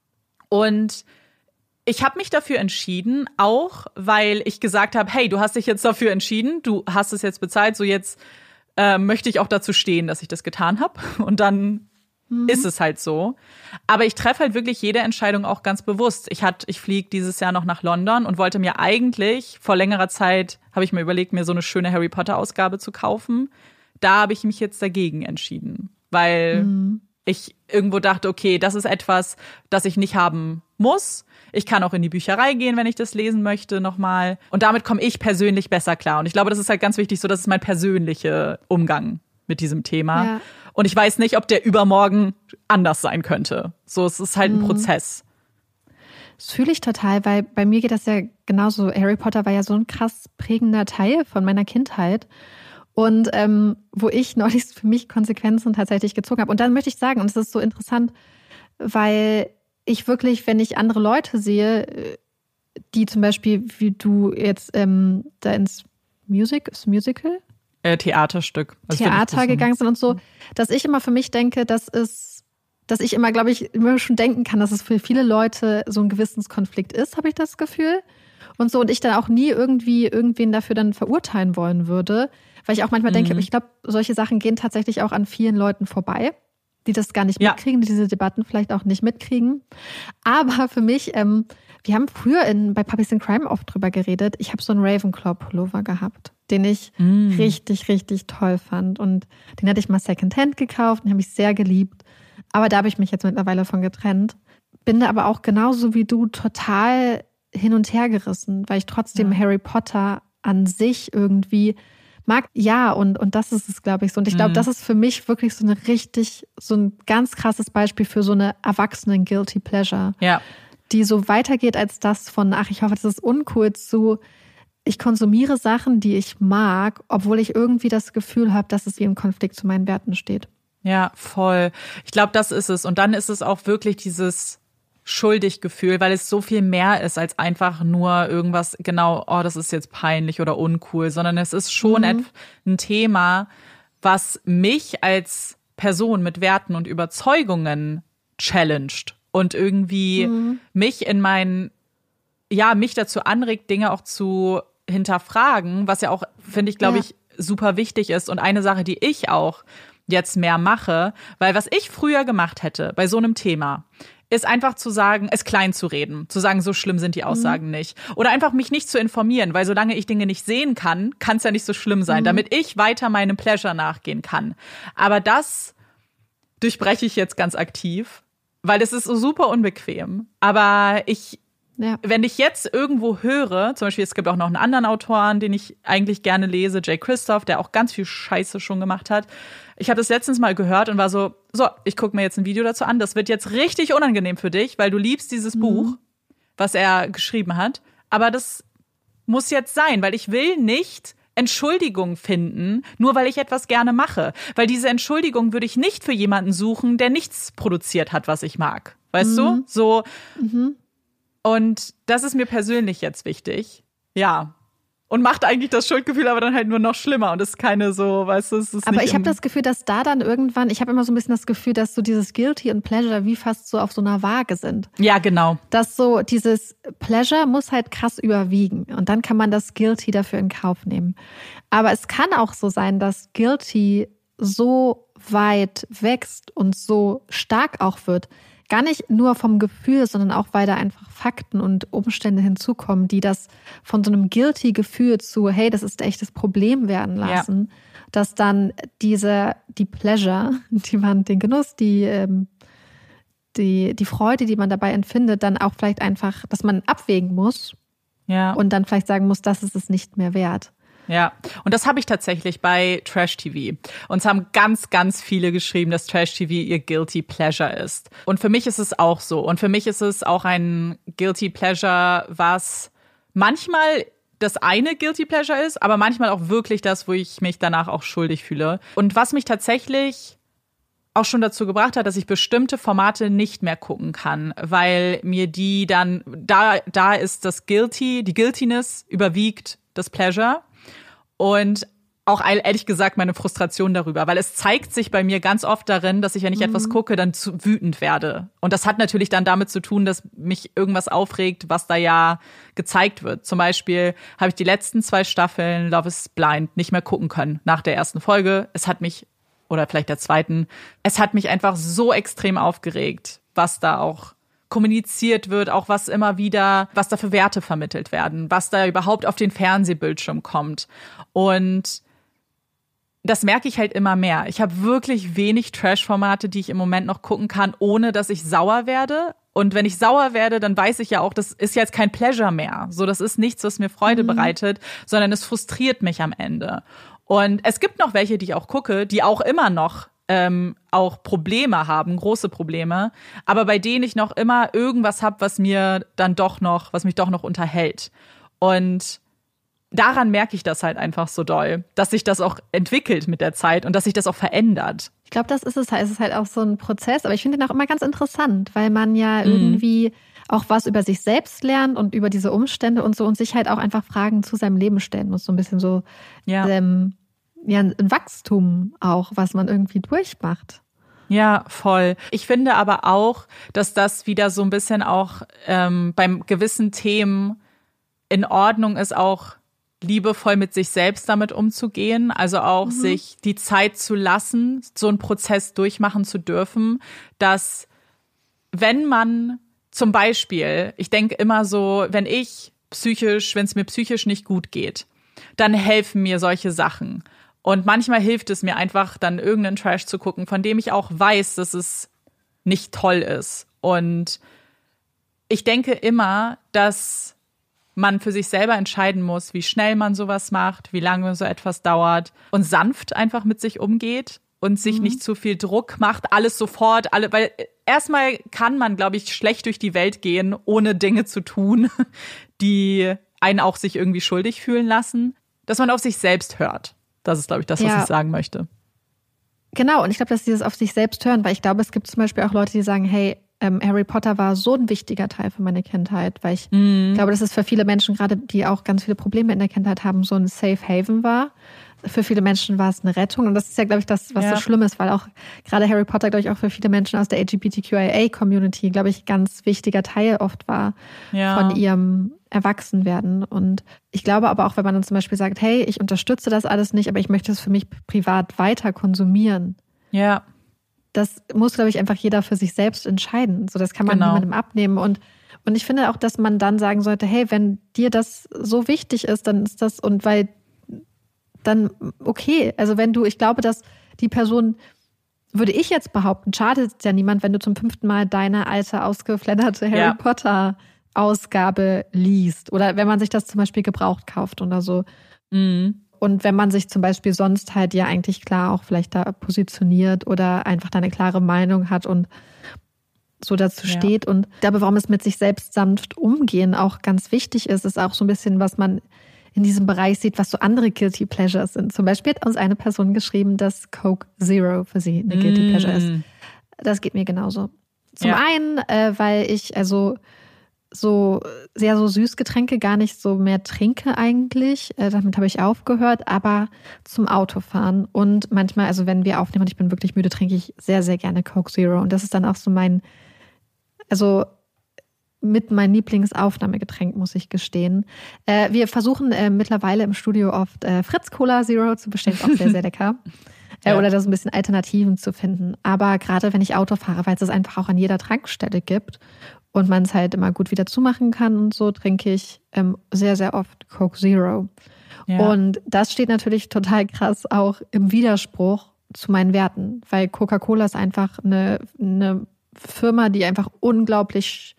Und ich habe mich dafür entschieden, auch weil ich gesagt habe, hey, du hast dich jetzt dafür entschieden, du hast es jetzt bezahlt, so jetzt äh, möchte ich auch dazu stehen, dass ich das getan habe. Und dann mhm. ist es halt so. Aber ich treffe halt wirklich jede Entscheidung auch ganz bewusst. Ich hat, ich fliege dieses Jahr noch nach London und wollte mir eigentlich vor längerer Zeit, habe ich mir überlegt, mir so eine schöne Harry Potter Ausgabe zu kaufen. Da habe ich mich jetzt dagegen entschieden, weil mhm. ich irgendwo dachte, okay, das ist etwas, das ich nicht haben muss. Ich kann auch in die Bücherei gehen, wenn ich das lesen möchte, nochmal. Und damit komme ich persönlich besser klar. Und ich glaube, das ist halt ganz wichtig, so das ist mein persönlicher Umgang mit diesem Thema. Ja. Und ich weiß nicht, ob der übermorgen anders sein könnte. So, es ist halt ein mhm. Prozess. Das fühle ich total, weil bei mir geht das ja genauso. Harry Potter war ja so ein krass prägender Teil von meiner Kindheit. Und ähm, wo ich neulich für mich Konsequenzen tatsächlich gezogen habe. Und dann möchte ich sagen, und es ist so interessant, weil ich wirklich, wenn ich andere Leute sehe, die zum Beispiel, wie du jetzt ähm, da ins Music, ist Musical? Äh, Theaterstück. Also Theater gegangen sind und so, dass ich immer für mich denke, das ist, dass ich immer, glaube ich, immer schon denken kann, dass es für viele Leute so ein Gewissenskonflikt ist, habe ich das Gefühl. Und so, und ich dann auch nie irgendwie irgendwen dafür dann verurteilen wollen würde, weil ich auch manchmal mhm. denke, ich glaube, solche Sachen gehen tatsächlich auch an vielen Leuten vorbei, die das gar nicht ja. mitkriegen, die diese Debatten vielleicht auch nicht mitkriegen. Aber für mich, ähm, wir haben früher in, bei Puppies in Crime oft drüber geredet, ich habe so einen Ravenclaw-Pullover gehabt, den ich mm. richtig, richtig toll fand. Und den hatte ich mal Secondhand gekauft, den habe ich sehr geliebt. Aber da habe ich mich jetzt mittlerweile von getrennt. Bin da aber auch genauso wie du total hin und her gerissen, weil ich trotzdem ja. Harry Potter an sich irgendwie mag. Ja, und, und das ist es, glaube ich, so. Und ich glaube, mm. das ist für mich wirklich so eine richtig, so ein ganz krasses Beispiel für so eine Erwachsenen-Guilty Pleasure. Ja. Die so weitergeht als das von, ach, ich hoffe, das ist uncool, zu ich konsumiere Sachen, die ich mag, obwohl ich irgendwie das Gefühl habe, dass es wie im Konflikt zu meinen Werten steht. Ja, voll. Ich glaube, das ist es. Und dann ist es auch wirklich dieses Schuldiggefühl, weil es so viel mehr ist als einfach nur irgendwas, genau, oh, das ist jetzt peinlich oder uncool, sondern es ist schon mhm. ein Thema, was mich als Person mit Werten und Überzeugungen challenged. Und irgendwie mhm. mich in meinen, ja, mich dazu anregt, Dinge auch zu hinterfragen, was ja auch, finde ich, glaube ja. ich, super wichtig ist. Und eine Sache, die ich auch jetzt mehr mache, weil was ich früher gemacht hätte bei so einem Thema, ist einfach zu sagen, es klein zu reden, zu sagen, so schlimm sind die Aussagen mhm. nicht. Oder einfach mich nicht zu informieren, weil solange ich Dinge nicht sehen kann, kann es ja nicht so schlimm sein, mhm. damit ich weiter meinem Pleasure nachgehen kann. Aber das durchbreche ich jetzt ganz aktiv. Weil es ist so super unbequem. Aber ich, ja. wenn ich jetzt irgendwo höre, zum Beispiel, es gibt auch noch einen anderen Autoren, den ich eigentlich gerne lese, Jay Kristoff, der auch ganz viel Scheiße schon gemacht hat. Ich habe das letztens mal gehört und war so, so, ich gucke mir jetzt ein Video dazu an. Das wird jetzt richtig unangenehm für dich, weil du liebst dieses mhm. Buch, was er geschrieben hat. Aber das muss jetzt sein, weil ich will nicht Entschuldigung finden, nur weil ich etwas gerne mache. Weil diese Entschuldigung würde ich nicht für jemanden suchen, der nichts produziert hat, was ich mag. weißt mhm. du? So. Mhm. Und das ist mir persönlich jetzt wichtig. Ja. Und macht eigentlich das Schuldgefühl aber dann halt nur noch schlimmer und ist keine so, weißt du, es ist aber nicht ich habe das Gefühl, dass da dann irgendwann, ich habe immer so ein bisschen das Gefühl, dass so dieses Guilty und Pleasure wie fast so auf so einer Waage sind. Ja, genau. Dass so dieses Pleasure muss halt krass überwiegen und dann kann man das Guilty dafür in Kauf nehmen. Aber es kann auch so sein, dass Guilty so weit wächst und so stark auch wird, gar nicht nur vom Gefühl, sondern auch, weil da einfach Fakten und Umstände hinzukommen, die das von so einem Guilty-Gefühl zu, hey, das ist echt das Problem werden lassen, ja. dass dann diese, die Pleasure, die man, den Genuss, die, ähm, die, die Freude, die man dabei empfindet, dann auch vielleicht einfach, dass man abwägen muss ja. und dann vielleicht sagen muss, das ist es nicht mehr wert. Ja, und das habe ich tatsächlich bei Trash-T V. Uns haben ganz, ganz viele geschrieben, dass Trash-T V ihr Guilty Pleasure ist. Und für mich ist es auch so. Und für mich ist es auch ein Guilty Pleasure, was manchmal das eine Guilty Pleasure ist, aber manchmal auch wirklich das, wo ich mich danach auch schuldig fühle. Und was mich tatsächlich auch schon dazu gebracht hat, dass ich bestimmte Formate nicht mehr gucken kann, weil mir die dann, da, da ist das Guilty, die Guiltiness überwiegt das Pleasure. Und auch ehrlich gesagt meine Frustration darüber, weil es zeigt sich bei mir ganz oft darin, dass ich, wenn ich mhm. etwas gucke, dann zu wütend werde. Und das hat natürlich dann damit zu tun, dass mich irgendwas aufregt, was da ja gezeigt wird. Zum Beispiel habe ich die letzten zwei Staffeln Love is Blind nicht mehr gucken können nach der ersten Folge. Es hat mich, oder vielleicht der zweiten, es hat mich einfach so extrem aufgeregt, was da auch kommuniziert wird, auch was immer wieder, was da für Werte vermittelt werden, was da überhaupt auf den Fernsehbildschirm kommt. Und das merke ich halt immer mehr. Ich habe wirklich wenig Trash-Formate, die ich im Moment noch gucken kann, ohne dass ich sauer werde. Und wenn ich sauer werde, dann weiß ich ja auch, das ist jetzt kein Pleasure mehr. So, das ist nichts, was mir Freude mhm. bereitet, sondern es frustriert mich am Ende. Und es gibt noch welche, die ich auch gucke, die auch immer noch Ähm, auch Probleme haben, große Probleme, aber bei denen ich noch immer irgendwas habe, was mir dann doch noch, was mich doch noch unterhält. Und daran merke ich das halt einfach so doll, dass sich das auch entwickelt mit der Zeit und dass sich das auch verändert. Ich glaube, das ist es halt. Es ist halt auch so ein Prozess, aber ich finde den auch immer ganz interessant, weil man ja mhm. irgendwie auch was über sich selbst lernt und über diese Umstände und so und sich halt auch einfach Fragen zu seinem Leben stellen muss. So ein bisschen so ja. ähm, ja, ein Wachstum auch, was man irgendwie durchmacht. Ja, voll. Ich finde aber auch, dass das wieder so ein bisschen auch ähm, beim gewissen Themen in Ordnung ist, auch liebevoll mit sich selbst damit umzugehen. Also auch mhm. sich die Zeit zu lassen, so einen Prozess durchmachen zu dürfen, dass wenn man zum Beispiel, ich denke immer so, wenn ich psychisch, wenn es mir psychisch nicht gut geht, dann helfen mir solche Sachen. Und manchmal hilft es mir einfach, dann irgendeinen Trash zu gucken, von dem ich auch weiß, dass es nicht toll ist. Und ich denke immer, dass man für sich selber entscheiden muss, wie schnell man sowas macht, wie lange so etwas dauert und sanft einfach mit sich umgeht und sich mhm. nicht zu viel Druck macht, alles sofort, alle, weil erstmal kann man, glaube ich, schlecht durch die Welt gehen, ohne Dinge zu tun, die einen auch sich irgendwie schuldig fühlen lassen, dass man auf sich selbst hört. Das ist, glaube ich, das, was ja. ich sagen möchte. Genau, und ich glaube, dass dieses auf sich selbst hören, weil ich glaube, es gibt zum Beispiel auch Leute, die sagen, hey, ähm, Harry Potter war so ein wichtiger Teil für meine Kindheit, weil ich mm. glaube, dass es für viele Menschen, gerade die auch ganz viele Probleme in der Kindheit haben, so ein Safe Haven war. Für viele Menschen war es eine Rettung. Und das ist ja, glaube ich, das, was ja. so schlimm ist, weil auch gerade Harry Potter, glaube ich, auch für viele Menschen aus der L G B T Q I A-Community, glaube ich, ganz wichtiger Teil oft war ja. von ihrem Erwachsenwerden. Und ich glaube aber auch, wenn man dann zum Beispiel sagt, hey, ich unterstütze das alles nicht, aber ich möchte es für mich privat weiter konsumieren. Ja. Das muss, glaube ich, einfach jeder für sich selbst entscheiden. So, das kann man genau. niemandem abnehmen. Und Und ich finde auch, dass man dann sagen sollte, hey, wenn dir das so wichtig ist, dann ist das, und weil dann okay. Also wenn du, ich glaube, dass die Person, würde ich jetzt behaupten, schadet ja niemand, wenn du zum fünften Mal deine alte, ausgeflatterte Harry ja. Potter Ausgabe liest. Oder wenn man sich das zum Beispiel gebraucht kauft oder so. Mhm. Und wenn man sich zum Beispiel sonst halt ja eigentlich klar auch vielleicht da positioniert oder einfach da eine klare Meinung hat und so dazu ja. steht. Und ich glaube, warum es mit sich selbst sanft umgehen auch ganz wichtig ist, ist auch so ein bisschen, was man in diesem Bereich sieht, was so andere Guilty Pleasures sind. Zum Beispiel hat uns eine Person geschrieben, dass Coke Zero für sie eine Guilty Pleasure ist. Das geht mir genauso. Zum ja. einen, äh, weil ich also so sehr so Süßgetränke gar nicht so mehr trinke eigentlich. Äh, damit habe ich aufgehört, aber zum Autofahren und manchmal, also wenn wir aufnehmen und ich bin wirklich müde, trinke ich sehr, sehr gerne Coke Zero. Und das ist dann auch so mein, also mit mein Lieblingsaufnahmegetränk, muss ich gestehen. Äh, wir versuchen äh, mittlerweile im Studio oft äh, Fritz Cola Zero zu bestellen, ist auch sehr, sehr lecker. Ja. Oder da so ein bisschen Alternativen zu finden. Aber gerade wenn ich Auto fahre, weil es das einfach auch an jeder Tankstelle gibt und man es halt immer gut wieder zumachen kann und so, trinke ich ähm, sehr, sehr oft Coke Zero. Ja. Und das steht natürlich total krass auch im Widerspruch zu meinen Werten, weil Coca-Cola ist einfach eine, eine Firma, die einfach unglaublich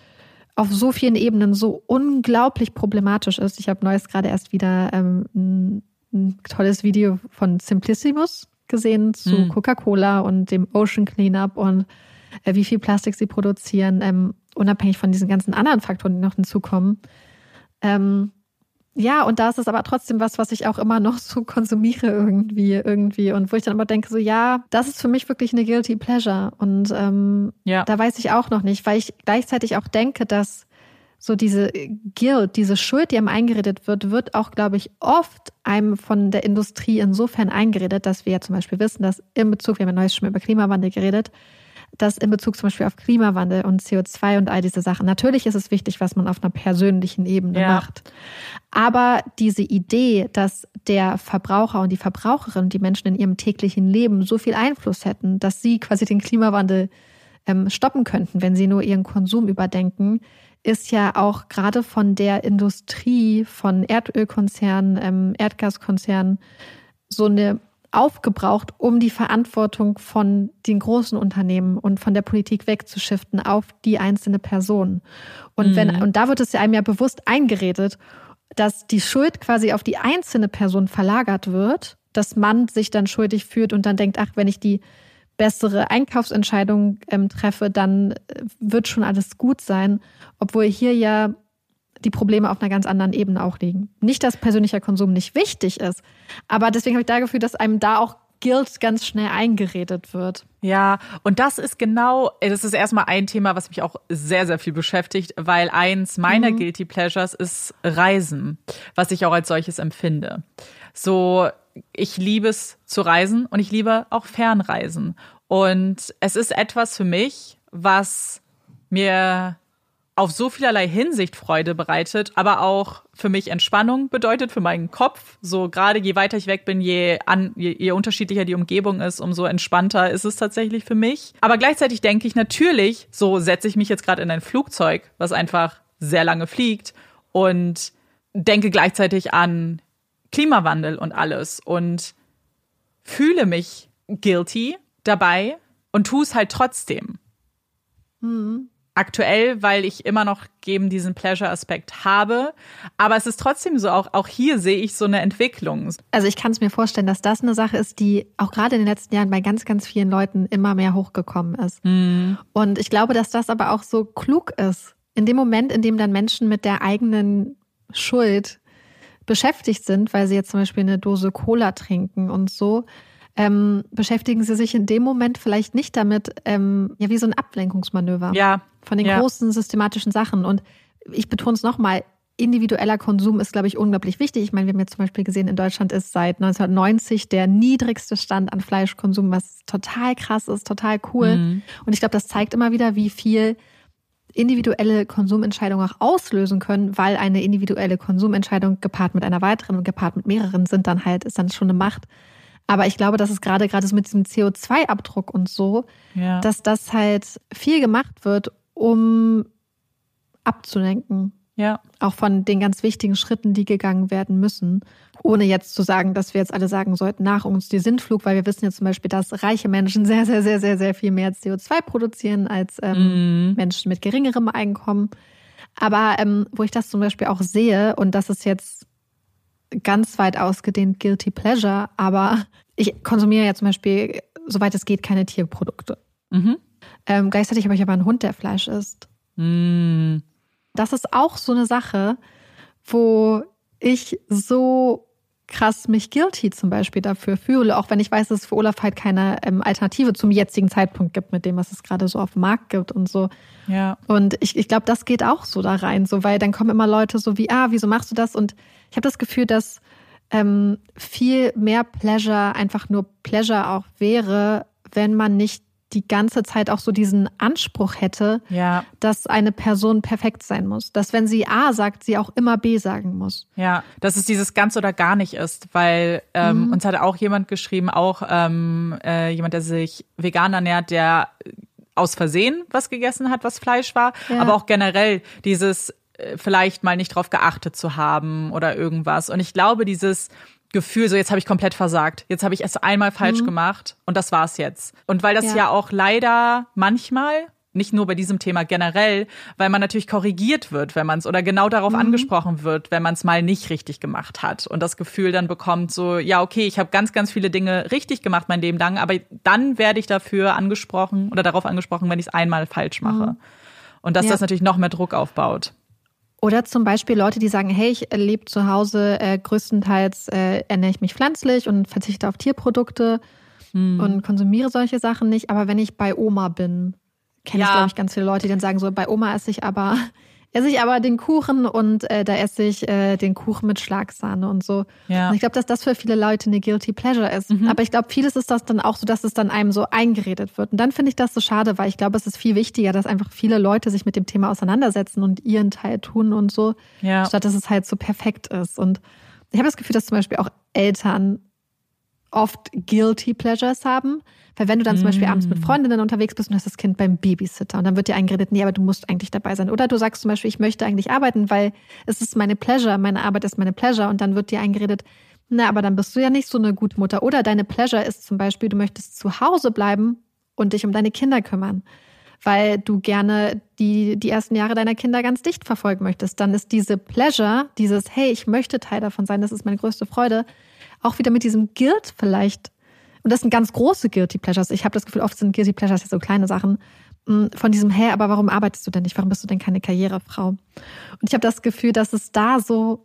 auf so vielen Ebenen so unglaublich problematisch ist. Ich habe neues gerade erst wieder ähm, ein, ein tolles Video von Simplicissimus gesehen zu mm. Coca-Cola und dem Ocean Cleanup und äh, wie viel Plastik sie produzieren, ähm, unabhängig von diesen ganzen anderen Faktoren, die noch hinzukommen. Ähm, ja, und da ist es aber trotzdem was, was ich auch immer noch so konsumiere irgendwie, irgendwie. Und wo ich dann aber denke, so ja, das ist für mich wirklich eine Guilty Pleasure. Und ähm, ja. da weiß ich auch noch nicht, weil ich gleichzeitig auch denke, dass so diese Guilt, diese Schuld, die einem eingeredet wird, wird auch, glaube ich, oft einem von der Industrie insofern eingeredet, dass wir ja zum Beispiel wissen, dass in Bezug, wir haben ja neues schon über Klimawandel geredet, dass in Bezug zum Beispiel auf Klimawandel und C O zwei und all diese Sachen, natürlich ist es wichtig, was man auf einer persönlichen Ebene ja. macht. Aber diese Idee, dass der Verbraucher und die Verbraucherin, die Menschen in ihrem täglichen Leben so viel Einfluss hätten, dass sie quasi den Klimawandel ähm, stoppen könnten, wenn sie nur ihren Konsum überdenken, ist ja auch gerade von der Industrie, von Erdölkonzernen, ähm, Erdgaskonzernen so eine aufgebraucht, um die Verantwortung von den großen Unternehmen und von der Politik wegzuschiften auf die einzelne Person. Und mhm. wenn, und da wird es ja einem ja bewusst eingeredet, dass die Schuld quasi auf die einzelne Person verlagert wird, dass man sich dann schuldig fühlt und dann denkt, ach, wenn ich die bessere Einkaufsentscheidung ähm, treffe, dann wird schon alles gut sein, obwohl hier ja die Probleme auf einer ganz anderen Ebene auch liegen. Nicht, dass persönlicher Konsum nicht wichtig ist, aber deswegen habe ich da Gefühl, dass einem da auch Guilt ganz schnell eingeredet wird. Ja, und das ist genau, das ist erstmal ein Thema, was mich auch sehr, sehr viel beschäftigt, weil eins meiner mhm. Guilty Pleasures ist Reisen, was ich auch als solches empfinde. So, ich liebe es zu reisen und ich liebe auch Fernreisen. Und es ist etwas für mich, was mir auf so vielerlei Hinsicht Freude bereitet, aber auch für mich Entspannung bedeutet, für meinen Kopf. So gerade je weiter ich weg bin, je, an, je, je unterschiedlicher die Umgebung ist, umso entspannter ist es tatsächlich für mich. Aber gleichzeitig denke ich natürlich, so setze ich mich jetzt gerade in ein Flugzeug, was einfach sehr lange fliegt und denke gleichzeitig an Klimawandel und alles und fühle mich guilty dabei und tue es halt trotzdem. Mhm. Aktuell, weil ich immer noch eben diesen Pleasure-Aspekt habe. Aber es ist trotzdem so, auch, auch hier sehe ich so eine Entwicklung. Also ich kann es mir vorstellen, dass das eine Sache ist, die auch gerade in den letzten Jahren bei ganz, ganz vielen Leuten immer mehr hochgekommen ist. Mhm. Und ich glaube, dass das aber auch so klug ist. In dem Moment, in dem dann Menschen mit der eigenen Schuld beschäftigt sind, weil sie jetzt zum Beispiel eine Dose Cola trinken und so, ähm, beschäftigen sie sich in dem Moment vielleicht nicht damit, ähm, ja, wie so ein Ablenkungsmanöver ja. von den ja. großen systematischen Sachen. Und ich betone es nochmal, individueller Konsum ist, glaube ich, unglaublich wichtig. Ich meine, wir haben jetzt zum Beispiel gesehen, in Deutschland ist seit neunzehnhundertneunzig der niedrigste Stand an Fleischkonsum, was total krass ist, total cool. Mhm. Und ich glaube, das zeigt immer wieder, wie viel individuelle Konsumentscheidungen auch auslösen können, weil eine individuelle Konsumentscheidung gepaart mit einer weiteren und gepaart mit mehreren sind dann halt, ist dann schon eine Macht. Aber ich glaube, dass es gerade gerade so mit diesem C O zwei Abdruck und so, ja. dass das halt viel gemacht wird, um abzulenken. Ja. Auch von den ganz wichtigen Schritten, die gegangen werden müssen. Ohne jetzt zu sagen, dass wir jetzt alle sagen sollten, nach uns die Sintflug, weil wir wissen jetzt zum Beispiel, dass reiche Menschen sehr, sehr, sehr, sehr, sehr viel mehr C O zwei produzieren als ähm, mm. Menschen mit geringerem Einkommen. Aber ähm, wo ich das zum Beispiel auch sehe, und das ist jetzt ganz weit ausgedehnt Guilty Pleasure, aber ich konsumiere ja zum Beispiel, soweit es geht, keine Tierprodukte. Mhm. Ähm, gleichzeitig habe ich aber einen Hund, der Fleisch isst. Mhm. Das ist auch so eine Sache, wo ich so krass mich guilty zum Beispiel dafür fühle, auch wenn ich weiß, dass es für Olaf halt keine ähm, Alternative zum jetzigen Zeitpunkt gibt, mit dem, was es gerade so auf dem Markt gibt und so. Ja. Und ich, ich glaube, das geht auch so da rein, so, weil dann kommen immer Leute so wie, ah, wieso machst du das? Und ich habe das Gefühl, dass ähm, viel mehr Pleasure einfach nur Pleasure auch wäre, wenn man nicht die ganze Zeit auch so diesen Anspruch hätte, ja. dass eine Person perfekt sein muss. Dass wenn sie A sagt, sie auch immer B sagen muss. Ja, dass es dieses ganz oder gar nicht ist, weil ähm, mhm. uns hat auch jemand geschrieben, auch ähm, äh, jemand, der sich vegan ernährt, der aus Versehen was gegessen hat, was Fleisch war, ja. aber auch generell dieses äh, vielleicht mal nicht drauf geachtet zu haben oder irgendwas. Und ich glaube, dieses Gefühl, so jetzt habe ich komplett versagt. Jetzt habe ich es einmal falsch mhm. gemacht und das war's jetzt. Und weil das ja. ja auch leider manchmal, nicht nur bei diesem Thema generell, weil man natürlich korrigiert wird, wenn man es oder genau darauf mhm. angesprochen wird, wenn man es mal nicht richtig gemacht hat und das Gefühl dann bekommt, so ja okay, ich habe ganz, ganz viele Dinge richtig gemacht mein Leben lang, aber dann werde ich dafür angesprochen oder darauf angesprochen, wenn ich es einmal falsch mache. Mhm. Und dass ja. das natürlich noch mehr Druck aufbaut. Oder zum Beispiel Leute, die sagen, hey, ich lebe zu Hause, äh, größtenteils äh, ernähre ich mich pflanzlich und verzichte auf Tierprodukte hm. und konsumiere solche Sachen nicht. Aber wenn ich bei Oma bin, kenne ja. ich, glaube ich, ganz viele Leute, die dann sagen so, bei Oma esse ich aber, esse ich aber den Kuchen und äh, da esse ich äh, den Kuchen mit Schlagsahne und so. Ja. Und ich glaube, dass das für viele Leute eine Guilty Pleasure ist. Mhm. Aber ich glaube, vieles ist das dann auch so, dass es dann einem so eingeredet wird. Und dann finde ich das so schade, weil ich glaube, es ist viel wichtiger, dass einfach viele Leute sich mit dem Thema auseinandersetzen und ihren Teil tun und so, ja. statt dass es halt so perfekt ist. Und ich habe das Gefühl, dass zum Beispiel auch Eltern oft Guilty Pleasures haben. Weil wenn du dann zum Beispiel abends mit Freundinnen unterwegs bist und hast das Kind beim Babysitter und dann wird dir eingeredet, nee, aber du musst eigentlich dabei sein. Oder du sagst zum Beispiel, ich möchte eigentlich arbeiten, weil es ist meine Pleasure, meine Arbeit ist meine Pleasure und dann wird dir eingeredet, na, aber dann bist du ja nicht so eine gute Mutter. Oder deine Pleasure ist zum Beispiel, du möchtest zu Hause bleiben und dich um deine Kinder kümmern, weil du gerne die, die ersten Jahre deiner Kinder ganz dicht verfolgen möchtest. Dann ist diese Pleasure, dieses, hey, ich möchte Teil davon sein, das ist meine größte Freude, auch wieder mit diesem Guilt vielleicht. Und das sind ganz große Guilty Pleasures. Ich habe das Gefühl, oft sind Guilty Pleasures ja so kleine Sachen. Von diesem, hey, aber warum arbeitest du denn nicht? Warum bist du denn keine Karrierefrau? Und ich habe das Gefühl, dass es da so,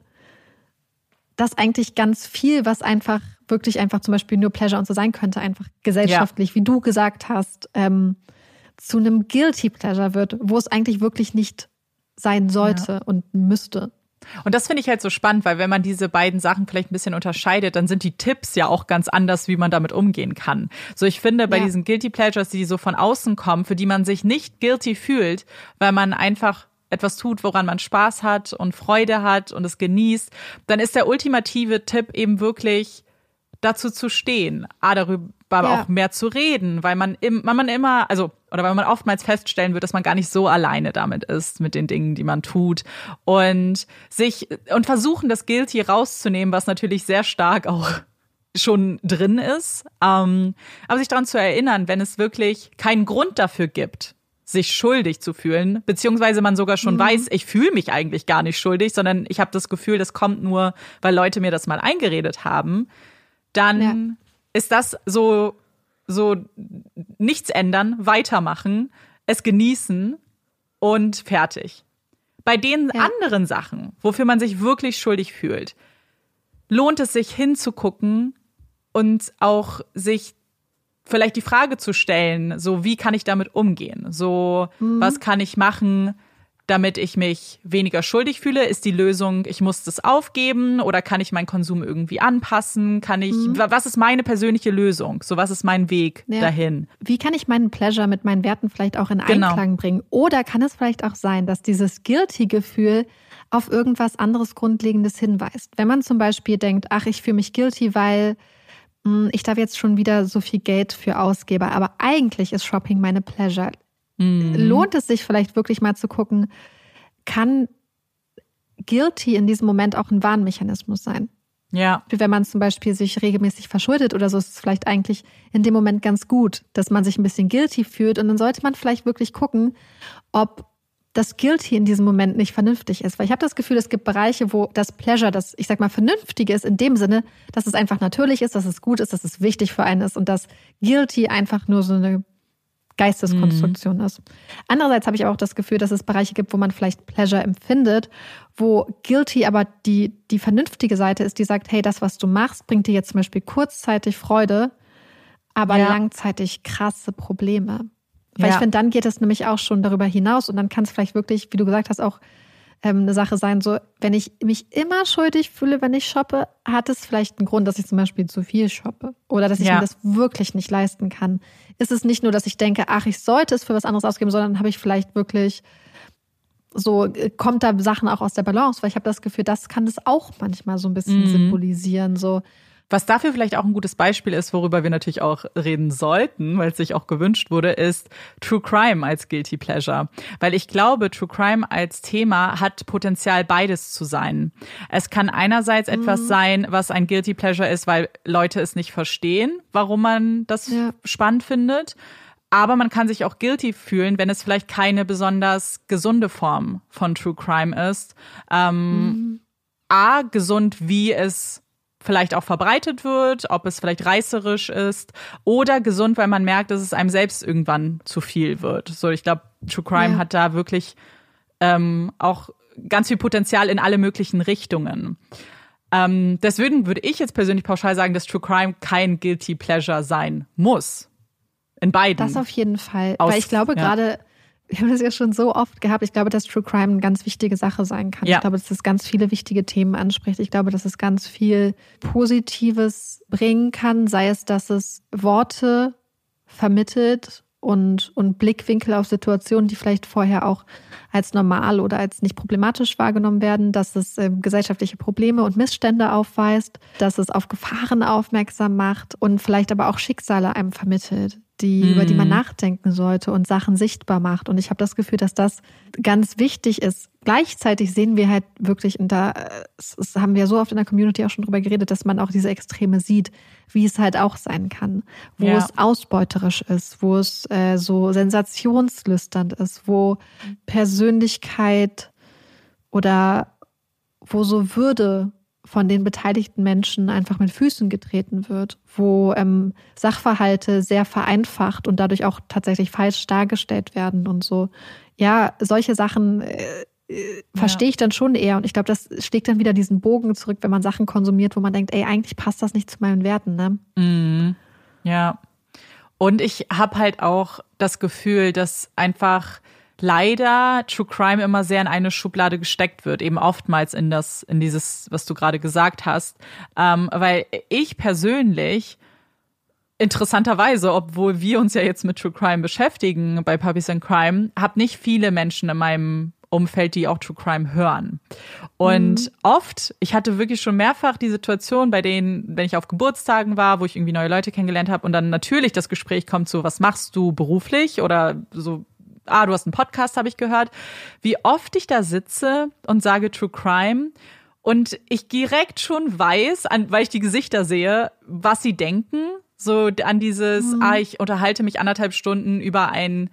dass eigentlich ganz viel, was einfach wirklich einfach zum Beispiel nur Pleasure und so sein könnte, einfach gesellschaftlich, ja. wie du gesagt hast, ähm, zu einem Guilty Pleasure wird, wo es eigentlich wirklich nicht sein sollte ja. und müsste. Und das finde ich halt so spannend, weil wenn man diese beiden Sachen vielleicht ein bisschen unterscheidet, dann sind die Tipps ja auch ganz anders, wie man damit umgehen kann. So, ich finde, bei ja. diesen Guilty Pleasures, die so von außen kommen, für die man sich nicht guilty fühlt, weil man einfach etwas tut, woran man Spaß hat und Freude hat und es genießt, dann ist der ultimative Tipp eben wirklich dazu zu stehen, a, darüber ja. auch mehr zu reden, weil man, im, man immer, also oder weil man oftmals feststellen wird, dass man gar nicht so alleine damit ist, mit den Dingen, die man tut und sich und versuchen, das Guilty rauszunehmen, was natürlich sehr stark auch schon drin ist, ähm, aber sich daran zu erinnern, wenn es wirklich keinen Grund dafür gibt, sich schuldig zu fühlen, beziehungsweise man sogar schon mhm. weiß, ich fühle mich eigentlich gar nicht schuldig, sondern ich habe das Gefühl, das kommt nur, weil Leute mir das mal eingeredet haben, dann ja. ist das so, so nichts ändern, weitermachen, es genießen und fertig. Bei den ja. anderen Sachen, wofür man sich wirklich schuldig fühlt, lohnt es sich hinzugucken und auch sich vielleicht die Frage zu stellen, so wie kann ich damit umgehen? So, mhm. was kann ich machen, damit ich mich weniger schuldig fühle? Ist die Lösung, ich muss das aufgeben oder kann ich meinen Konsum irgendwie anpassen? Kann ich, mhm. was ist meine persönliche Lösung? So, was ist mein Weg ja. dahin? Wie kann ich meinen Pleasure mit meinen Werten vielleicht auch in genau. Einklang bringen? Oder kann es vielleicht auch sein, dass dieses Guilty-Gefühl auf irgendwas anderes Grundlegendes hinweist? Wenn man zum Beispiel denkt, ach, ich fühle mich guilty, weil mh, ich darf jetzt schon wieder so viel Geld für ausgebe, aber eigentlich ist Shopping meine Pleasure. Mhm. Lohnt es sich vielleicht wirklich mal zu gucken, kann Guilty in diesem Moment auch ein Warnmechanismus sein? Ja. Wenn man zum Beispiel sich regelmäßig verschuldet oder so, ist es vielleicht eigentlich in dem Moment ganz gut, dass man sich ein bisschen guilty fühlt und dann sollte man vielleicht wirklich gucken, ob das Guilty in diesem Moment nicht vernünftig ist. Weil ich habe das Gefühl, es gibt Bereiche, wo das Pleasure, das, ich sag mal, Vernünftige ist in dem Sinne, dass es einfach natürlich ist, dass es gut ist, dass es wichtig für einen ist und dass Guilty einfach nur so eine Geisteskonstruktion mhm. ist. Andererseits habe ich auch das Gefühl, dass es Bereiche gibt, wo man vielleicht Pleasure empfindet, wo Guilty aber die, die vernünftige Seite ist, die sagt, hey, das, was du machst, bringt dir jetzt zum Beispiel kurzzeitig Freude, aber ja. langzeitig krasse Probleme. Weil ja. ich finde, dann geht es nämlich auch schon darüber hinaus und dann kann es vielleicht wirklich, wie du gesagt hast, auch ähm, eine Sache sein, so, wenn ich mich immer schuldig fühle, wenn ich shoppe, hat es vielleicht einen Grund, dass ich zum Beispiel zu viel shoppe oder dass ich ja. mir das wirklich nicht leisten kann. Ist es nicht nur, dass ich denke, ach, ich sollte es für was anderes ausgeben, sondern habe ich vielleicht wirklich so, kommt da Sachen auch aus der Balance, weil ich habe das Gefühl, das kann das auch manchmal so ein bisschen mhm. symbolisieren, so. Was dafür vielleicht auch ein gutes Beispiel ist, worüber wir natürlich auch reden sollten, weil es sich auch gewünscht wurde, ist True Crime als Guilty Pleasure. Weil ich glaube, True Crime als Thema hat Potenzial, beides zu sein. Es kann einerseits mhm. etwas sein, was ein Guilty Pleasure ist, weil Leute es nicht verstehen, warum man das ja. spannend findet. Aber man kann sich auch guilty fühlen, wenn es vielleicht keine besonders gesunde Form von True Crime ist. Ähm, mhm. A, gesund, wie es vielleicht auch verbreitet wird, ob es vielleicht reißerisch ist oder gesund, weil man merkt, dass es einem selbst irgendwann zu viel wird. So, ich glaube, True Crime ja. hat da wirklich ähm, auch ganz viel Potenzial in alle möglichen Richtungen. Ähm, deswegen würde ich jetzt persönlich pauschal sagen, dass True Crime kein Guilty Pleasure sein muss. In beiden. Das auf jeden Fall. Aus, weil ich glaube ja. gerade, wir haben das ja schon so oft gehabt, ich glaube, dass True Crime eine ganz wichtige Sache sein kann. Ja. Ich glaube, dass es ganz viele wichtige Themen anspricht. Ich glaube, dass es ganz viel Positives bringen kann, sei es, dass es Worte vermittelt und, und Blickwinkel auf Situationen, die vielleicht vorher auch als normal oder als nicht problematisch wahrgenommen werden, dass es äh, gesellschaftliche Probleme und Missstände aufweist, dass es auf Gefahren aufmerksam macht und vielleicht aber auch Schicksale einem vermittelt, die, mhm. über die man nachdenken sollte und Sachen sichtbar macht. Und ich habe das Gefühl, dass das ganz wichtig ist. Gleichzeitig sehen wir halt wirklich, und da das haben wir so oft in der Community auch schon drüber geredet, dass man auch diese Extreme sieht, wie es halt auch sein kann. Wo ja. es ausbeuterisch ist, wo es äh, so sensationslüsternd ist, wo Persönlichkeit oder wo so Würde von den beteiligten Menschen einfach mit Füßen getreten wird, wo ähm, Sachverhalte sehr vereinfacht und dadurch auch tatsächlich falsch dargestellt werden und so. Ja, solche Sachen äh, äh, verstehe ich dann schon eher und ich glaube, das schlägt dann wieder diesen Bogen zurück, wenn man Sachen konsumiert, wo man denkt, ey, eigentlich passt das nicht zu meinen Werten, ne? Mhm. Ja. Und ich habe halt auch das Gefühl, dass einfach leider True Crime immer sehr in eine Schublade gesteckt wird, eben oftmals in das, in dieses, was du gerade gesagt hast. Ähm, weil ich persönlich interessanterweise, obwohl wir uns ja jetzt mit True Crime beschäftigen bei Puppies and Crime, habe nicht viele Menschen in meinem Umfeld, die auch True Crime hören. Und mhm. oft, ich hatte wirklich schon mehrfach die Situation, bei denen, wenn ich auf Geburtstagen war, wo ich irgendwie neue Leute kennengelernt habe und dann natürlich das Gespräch kommt so, was machst du beruflich oder so, ah, du hast einen Podcast, habe ich gehört, wie oft ich da sitze und sage True Crime und ich direkt schon weiß, an, weil ich die Gesichter sehe, was sie denken, so an dieses, mhm. ah, ich unterhalte mich anderthalb Stunden über ein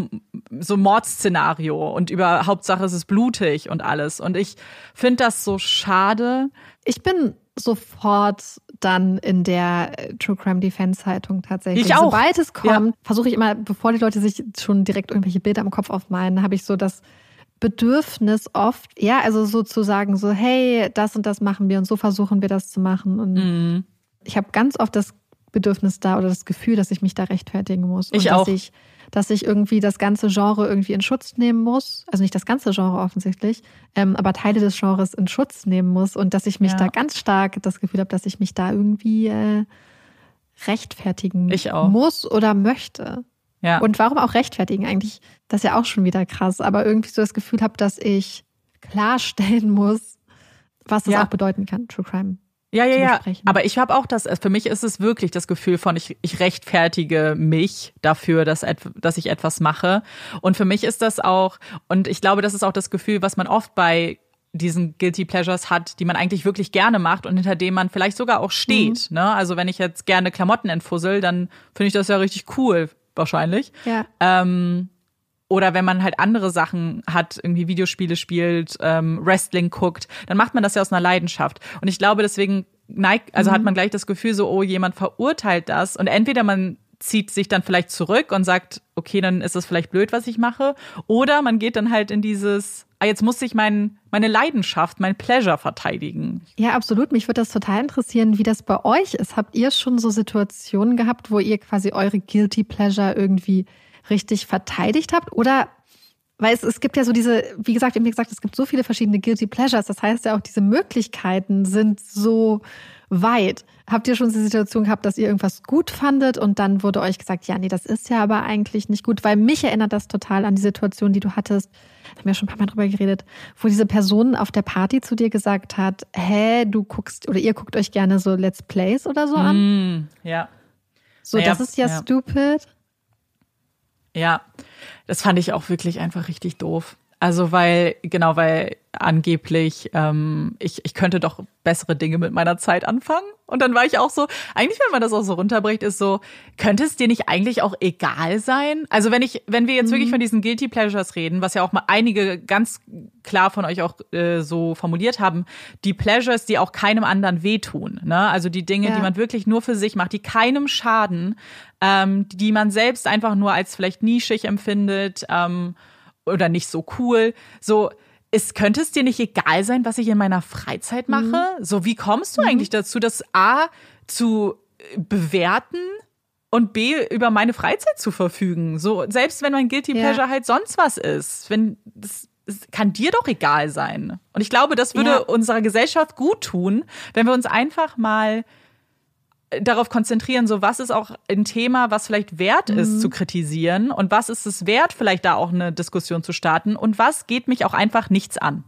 so Mordszenario und über Hauptsache es ist blutig und alles und ich finde das so schade. Ich bin sofort dann in der True Crime Defense Haltung tatsächlich. Ich auch. Sobald es kommt, ja. versuche ich immer, bevor die Leute sich schon direkt irgendwelche Bilder im Kopf aufmalen, habe ich so das Bedürfnis oft, ja, also so zu sagen, so, hey, das und das machen wir und so versuchen wir das zu machen. Und mhm. ich habe ganz oft das Bedürfnis da oder das Gefühl, dass ich mich da rechtfertigen muss. Und ich auch. Dass ich, dass ich irgendwie das ganze Genre irgendwie in Schutz nehmen muss. Also nicht das ganze Genre offensichtlich, ähm, aber Teile des Genres in Schutz nehmen muss. Und dass ich mich ja. da ganz stark das Gefühl habe, dass ich mich da irgendwie äh, rechtfertigen ich auch. muss oder möchte. Ja. Und warum auch rechtfertigen? Eigentlich, das ist ja auch schon wieder krass. Aber irgendwie so das Gefühl habe, dass ich klarstellen muss, was das ja. auch bedeuten kann, True Crime. Ja, ja, ja. Aber ich habe auch das, für mich ist es wirklich das Gefühl von, ich, ich rechtfertige mich dafür, dass, dass ich etwas mache. Und für mich ist das auch, und ich glaube, das ist auch das Gefühl, was man oft bei diesen Guilty Pleasures hat, die man eigentlich wirklich gerne macht und hinter dem man vielleicht sogar auch steht. Mhm. Ne? Also wenn ich jetzt gerne Klamotten entfussel, dann finde ich das ja richtig cool, wahrscheinlich. Ja. Ähm, Oder wenn man halt andere Sachen hat, irgendwie Videospiele spielt, ähm, Wrestling guckt, dann macht man das ja aus einer Leidenschaft. Und ich glaube, deswegen neigt, also mhm. hat man gleich das Gefühl so, oh, jemand verurteilt das. Und entweder man zieht sich dann vielleicht zurück und sagt, okay, dann ist es vielleicht blöd, was ich mache. Oder man geht dann halt in dieses, ah, jetzt muss ich mein, meine Leidenschaft, mein Pleasure verteidigen. Ja, absolut. Mich würde das total interessieren, wie das bei euch ist. Habt ihr schon so Situationen gehabt, wo ihr quasi eure Guilty Pleasure irgendwie richtig verteidigt habt? Oder, weil es, es gibt ja so diese, wie gesagt, wie gesagt, es gibt so viele verschiedene Guilty Pleasures. Das heißt ja auch, diese Möglichkeiten sind so weit. Habt ihr schon die Situation gehabt, dass ihr irgendwas gut fandet und dann wurde euch gesagt, ja, nee, das ist ja aber eigentlich nicht gut? Weil mich erinnert das total an die Situation, die du hattest, da haben wir schon ein paar Mal drüber geredet, wo diese Person auf der Party zu dir gesagt hat, hä, du guckst oder ihr guckt euch gerne so Let's Plays oder so an? Mm, ja. So, naja, das ist ja, ja stupid. Ja, das fand ich auch wirklich einfach richtig doof. Also weil, genau, weil angeblich ähm, ich, ich könnte doch bessere Dinge mit meiner Zeit anfangen. Und dann war ich auch so, eigentlich, wenn man das auch so runterbricht, ist so, könnte es dir nicht eigentlich auch egal sein? Also wenn ich, wenn wir jetzt mhm. wirklich von diesen Guilty Pleasures reden, was ja auch mal einige ganz klar von euch auch äh, so formuliert haben, die Pleasures, die auch keinem anderen wehtun, ne? Also die Dinge, ja. die man wirklich nur für sich macht, die keinem schaden, ähm, die man selbst einfach nur als vielleicht nischig empfindet, ähm, oder nicht so cool. So, es könnte es dir nicht egal sein, was ich in meiner Freizeit mache? Mhm. So, wie kommst du mhm. eigentlich dazu, das A zu bewerten und B über meine Freizeit zu verfügen? So, selbst wenn mein Guilty Pleasure ja. halt sonst was ist, wenn das, das kann dir doch egal sein. Und ich glaube, das würde ja. unserer Gesellschaft gut tun, wenn wir uns einfach mal darauf konzentrieren, so was ist auch ein Thema, was vielleicht wert ist mhm. zu kritisieren und was ist es wert, vielleicht da auch eine Diskussion zu starten und was geht mich auch einfach nichts an.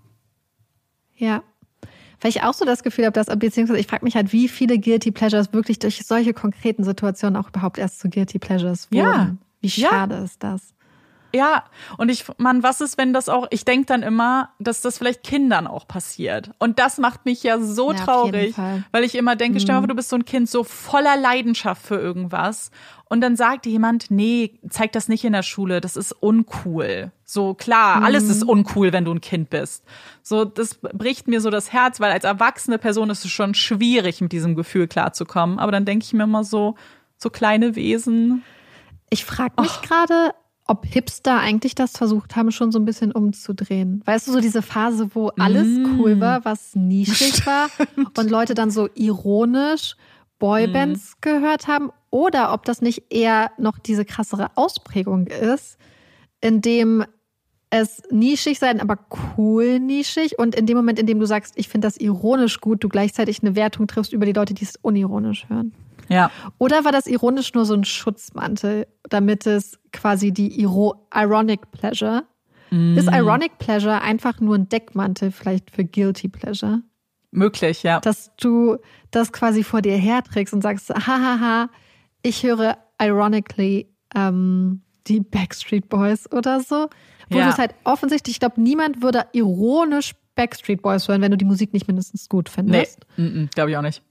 Ja, weil ich auch so das Gefühl habe, dass, beziehungsweise ich frage mich halt, wie viele Guilty Pleasures wirklich durch solche konkreten Situationen auch überhaupt erst zu Guilty Pleasures wurden. Ja. Wie schade ja. ist das? Ja, und ich, Mann, was ist, wenn das auch, ich denke dann immer, dass das vielleicht Kindern auch passiert. Und das macht mich ja so ja, traurig, weil ich immer denke, mhm. stell dir vor, du bist so ein Kind, so voller Leidenschaft für irgendwas. Und dann sagt jemand, nee, zeig das nicht in der Schule, das ist uncool. So, klar, mhm. alles ist uncool, wenn du ein Kind bist. So, das bricht mir so das Herz, weil als erwachsene Person ist es schon schwierig, mit diesem Gefühl klarzukommen. Aber dann denke ich mir immer so, so kleine Wesen. Ich frage mich gerade, ob Hipster eigentlich das versucht haben, schon so ein bisschen umzudrehen. Weißt du, so diese Phase, wo alles mm. cool war, was nischig war und Leute dann so ironisch Boybands mm. gehört haben. Oder ob das nicht eher noch diese krassere Ausprägung ist, in dem es nischig sein, aber cool nischig. Und in dem Moment, in dem du sagst, ich finde das ironisch gut, du gleichzeitig eine Wertung triffst über die Leute, die es unironisch hören. Ja. Oder war das ironisch nur so ein Schutzmantel, damit es quasi die Iro- Ironic Pleasure? Mm. Ist Ironic Pleasure einfach nur ein Deckmantel vielleicht für Guilty Pleasure? Möglich, ja. Dass du das quasi vor dir herträgst und sagst, hahaha, ich höre ironically ähm, die Backstreet Boys oder so. Wo ja. du es halt offensichtlich, ich glaube, niemand würde ironisch Backstreet Boys hören, wenn du die Musik nicht mindestens gut findest. Nee, glaube ich auch nicht.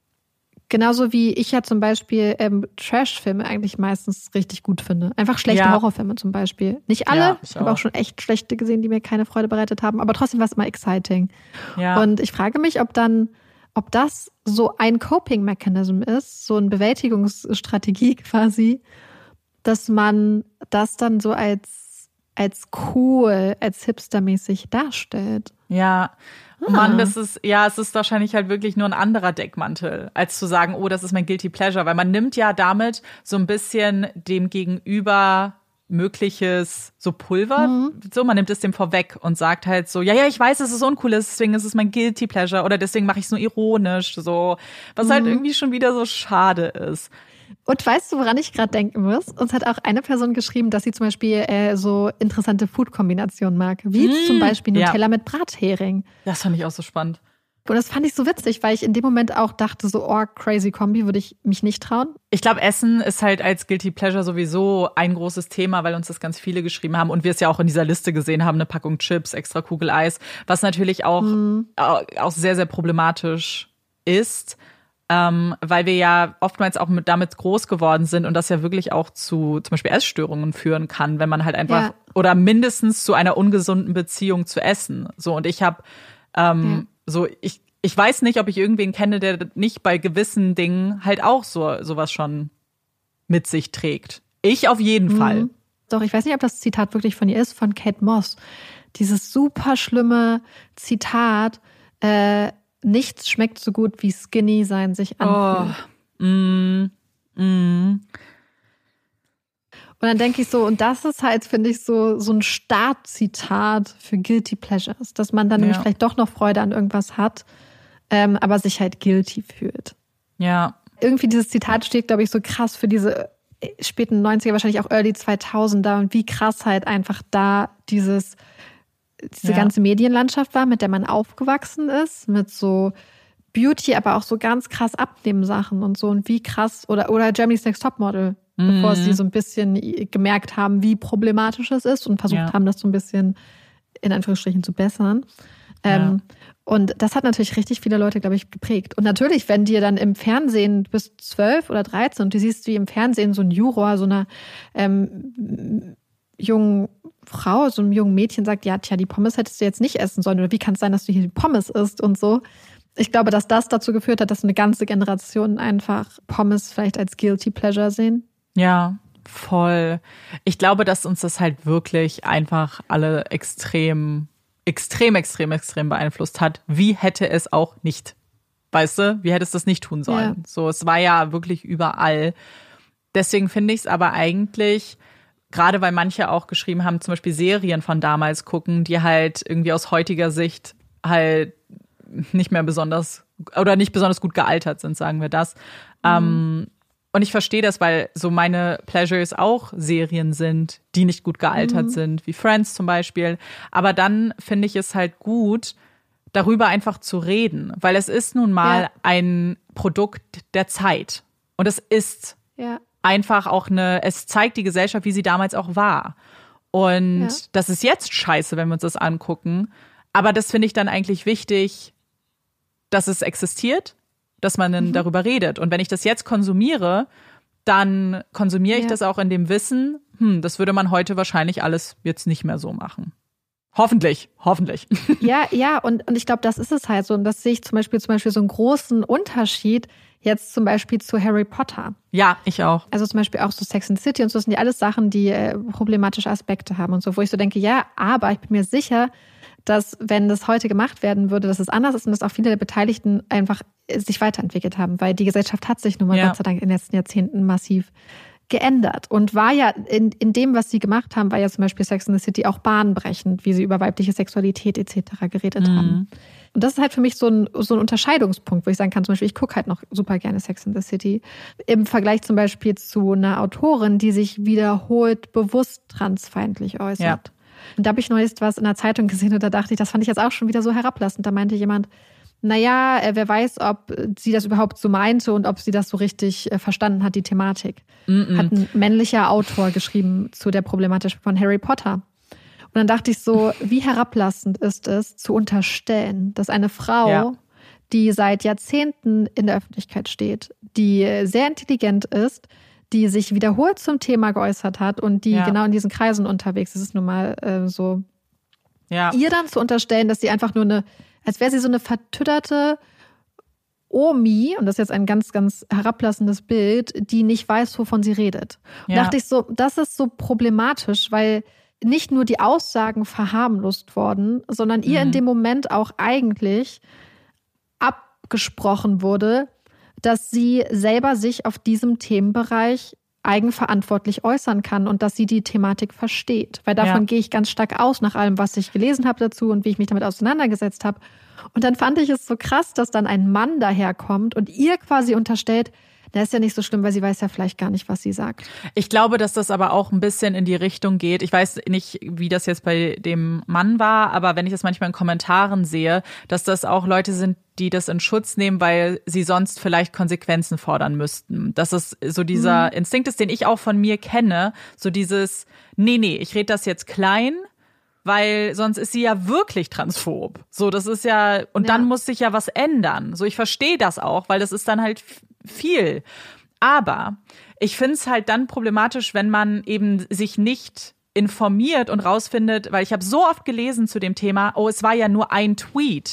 Genauso wie ich ja zum Beispiel ähm, Trash-Filme eigentlich meistens richtig gut finde. Einfach schlechte ja. Horrorfilme zum Beispiel. Nicht alle, ja, ich, ich habe auch schon echt schlechte gesehen, die mir keine Freude bereitet haben, aber trotzdem war es immer exciting. Ja. Und ich frage mich, ob dann, ob das so ein Coping-Mechanism ist, so eine Bewältigungsstrategie quasi, dass man das dann so als, als cool, als hipstermäßig darstellt. Ja, Ah. Mann, das ist, ja, es ist wahrscheinlich halt wirklich nur ein anderer Deckmantel, als zu sagen, oh, das ist mein Guilty Pleasure, weil man nimmt ja damit so ein bisschen dem Gegenüber mögliches so Pulver, mhm. so, man nimmt es dem vorweg und sagt halt so, ja, ja, ich weiß, dass es uncool ist, deswegen ist es mein Guilty Pleasure oder deswegen mache ich es nur ironisch, so, was mhm. halt irgendwie schon wieder so schade ist. Und weißt du, woran ich gerade denken muss? Uns hat auch eine Person geschrieben, dass sie zum Beispiel äh, so interessante Food-Kombinationen mag. Wie mmh, zum Beispiel Nutella ja. mit Brathering. Das fand ich auch so spannend. Und das fand ich so witzig, weil ich in dem Moment auch dachte, so, oh, crazy Kombi, würde ich mich nicht trauen. Ich glaube, Essen ist halt als Guilty Pleasure sowieso ein großes Thema, weil uns das ganz viele geschrieben haben. Und wir es ja auch in dieser Liste gesehen haben, eine Packung Chips, extra Kugel Eis, was natürlich auch, mmh. auch sehr, sehr problematisch ist. Ähm, weil wir ja oftmals auch mit, damit groß geworden sind und das ja wirklich auch zu zum Beispiel Essstörungen führen kann, wenn man halt einfach ja. oder mindestens zu einer ungesunden Beziehung zu Essen. So, und ich habe ähm, ja. so, ich, ich weiß nicht, ob ich irgendwen kenne, der nicht bei gewissen Dingen halt auch so sowas schon mit sich trägt. Ich auf jeden mhm. Fall. Doch, ich weiß nicht, ob das Zitat wirklich von ihr ist, von Kate Moss. Dieses super schlimme Zitat, äh, nichts schmeckt so gut, wie skinny sein sich anfühlt. Oh. Mm. Mm. Und dann denke ich so, und das ist halt, finde ich, so, so ein Startzitat für Guilty Pleasures, dass man dann ja. nämlich vielleicht doch noch Freude an irgendwas hat, ähm, aber sich halt guilty fühlt. Ja. Irgendwie dieses Zitat steht, glaube ich, so krass für diese späten neunziger, wahrscheinlich auch Early zweitausender und wie krass halt einfach da dieses, diese ja. ganze Medienlandschaft war, mit der man aufgewachsen ist, mit so Beauty, aber auch so ganz krass Abnehmen-Sachen und so und wie krass, oder, oder Germany's Next Topmodel, mhm. bevor sie so ein bisschen gemerkt haben, wie problematisch es ist und versucht ja. haben, das so ein bisschen in Anführungsstrichen zu bessern. Ja. Ähm, und das hat natürlich richtig viele Leute, glaube ich, geprägt. Und natürlich, wenn dir dann im Fernsehen, du bist zwölf oder dreizehn und du siehst, wie im Fernsehen so ein Juror, so einer ähm, jungen Frau, so einem jungen Mädchen sagt, ja, tja, die Pommes hättest du jetzt nicht essen sollen oder wie kann es sein, dass du hier die Pommes isst und so. Ich glaube, dass das dazu geführt hat, dass eine ganze Generation einfach Pommes vielleicht als Guilty Pleasure sehen. Ja, voll. Ich glaube, dass uns das halt wirklich einfach alle extrem, extrem, extrem, extrem beeinflusst hat. Wie hätte es auch nicht, weißt du, wie hätte es das nicht tun sollen? Ja. So, es war ja wirklich überall. Deswegen finde ich es aber eigentlich, gerade weil manche auch geschrieben haben, zum Beispiel Serien von damals gucken, die halt irgendwie aus heutiger Sicht halt nicht mehr besonders oder nicht besonders gut gealtert sind, sagen wir das. Mhm. Ähm, und ich verstehe das, weil so meine Pleasures auch Serien sind, die nicht gut gealtert mhm. sind, wie Friends zum Beispiel. Aber dann finde ich es halt gut, darüber einfach zu reden, weil es ist nun mal ja. ein Produkt der Zeit. Und es ist ja. einfach auch eine, es zeigt die Gesellschaft, wie sie damals auch war. Und ja. das ist jetzt scheiße, wenn wir uns das angucken. Aber das finde ich dann eigentlich wichtig, dass es existiert, dass man dann mhm. darüber redet. Und wenn ich das jetzt konsumiere, dann konsumiere ich ja. das auch in dem Wissen, hm, das würde man heute wahrscheinlich alles jetzt nicht mehr so machen. Hoffentlich, hoffentlich. Ja, ja, und, und ich glaube, das ist es halt so. Und das sehe ich zum Beispiel, zum Beispiel so einen großen Unterschied jetzt zum Beispiel zu Harry Potter. Ja, ich auch. Also zum Beispiel auch so Sex and the City und so, das sind ja alles Sachen, die äh, problematische Aspekte haben und so, wo ich so denke, ja, aber ich bin mir sicher, dass, wenn das heute gemacht werden würde, dass es anders ist und dass auch viele der Beteiligten einfach sich weiterentwickelt haben, weil die Gesellschaft hat sich nun mal ja. Gott sei Dank in den letzten Jahrzehnten massiv geändert und war ja in, in dem, was sie gemacht haben, war ja zum Beispiel Sex and the City auch bahnbrechend, wie sie über weibliche Sexualität et cetera geredet mhm. haben. Und das ist halt für mich so ein, so ein Unterscheidungspunkt, wo ich sagen kann, zum Beispiel, ich gucke halt noch super gerne Sex and the City, im Vergleich zum Beispiel zu einer Autorin, die sich wiederholt bewusst transfeindlich äußert. Ja. Und da habe ich neulich was in der Zeitung gesehen und da dachte ich, das fand ich jetzt auch schon wieder so herablassend. Da meinte jemand, naja, wer weiß, ob sie das überhaupt so meinte und ob sie das so richtig verstanden hat, die Thematik. Mm-mm. Hat ein männlicher Autor geschrieben zu der Problematik von Harry Potter. Und dann dachte ich so, wie herablassend ist es zu unterstellen, dass eine Frau, ja. die seit Jahrzehnten in der Öffentlichkeit steht, die sehr intelligent ist, die sich wiederholt zum Thema geäußert hat und die ja. genau in diesen Kreisen unterwegs ist, ist nun mal äh, so. Ja. Ihr dann zu unterstellen, dass sie einfach nur eine, als wäre sie so eine vertütterte Omi, und das ist jetzt ein ganz, ganz herablassendes Bild, die nicht weiß, wovon sie redet. Und ja. dachte ich so, das ist so problematisch, weil nicht nur die Aussagen verharmlost worden, sondern ihr mhm. in dem Moment auch eigentlich abgesprochen wurde, dass sie selber sich auf diesem Themenbereich eigenverantwortlich äußern kann und dass sie die Thematik versteht. Weil davon ja. gehe ich ganz stark aus, nach allem, was ich gelesen habe dazu und wie ich mich damit auseinandergesetzt habe. Und dann fand ich es so krass, dass dann ein Mann daherkommt und ihr quasi unterstellt, das ist ja nicht so schlimm, weil sie weiß ja vielleicht gar nicht, was sie sagt. Ich glaube, dass das aber auch ein bisschen in die Richtung geht. Ich weiß nicht, wie das jetzt bei dem Mann war, aber wenn ich das manchmal in Kommentaren sehe, dass das auch Leute sind, die das in Schutz nehmen, weil sie sonst vielleicht Konsequenzen fordern müssten. Dass es so dieser mhm. Instinkt ist, den ich auch von mir kenne, so dieses, nee, nee, ich rede das jetzt klein, weil sonst ist sie ja wirklich transphob. So, das ist ja, und ja. dann muss sich ja was ändern. So, ich verstehe das auch, weil das ist dann halt viel. Aber ich finde es halt dann problematisch, wenn man eben sich nicht informiert und rausfindet, weil ich habe so oft gelesen zu dem Thema, oh, es war ja nur ein Tweet.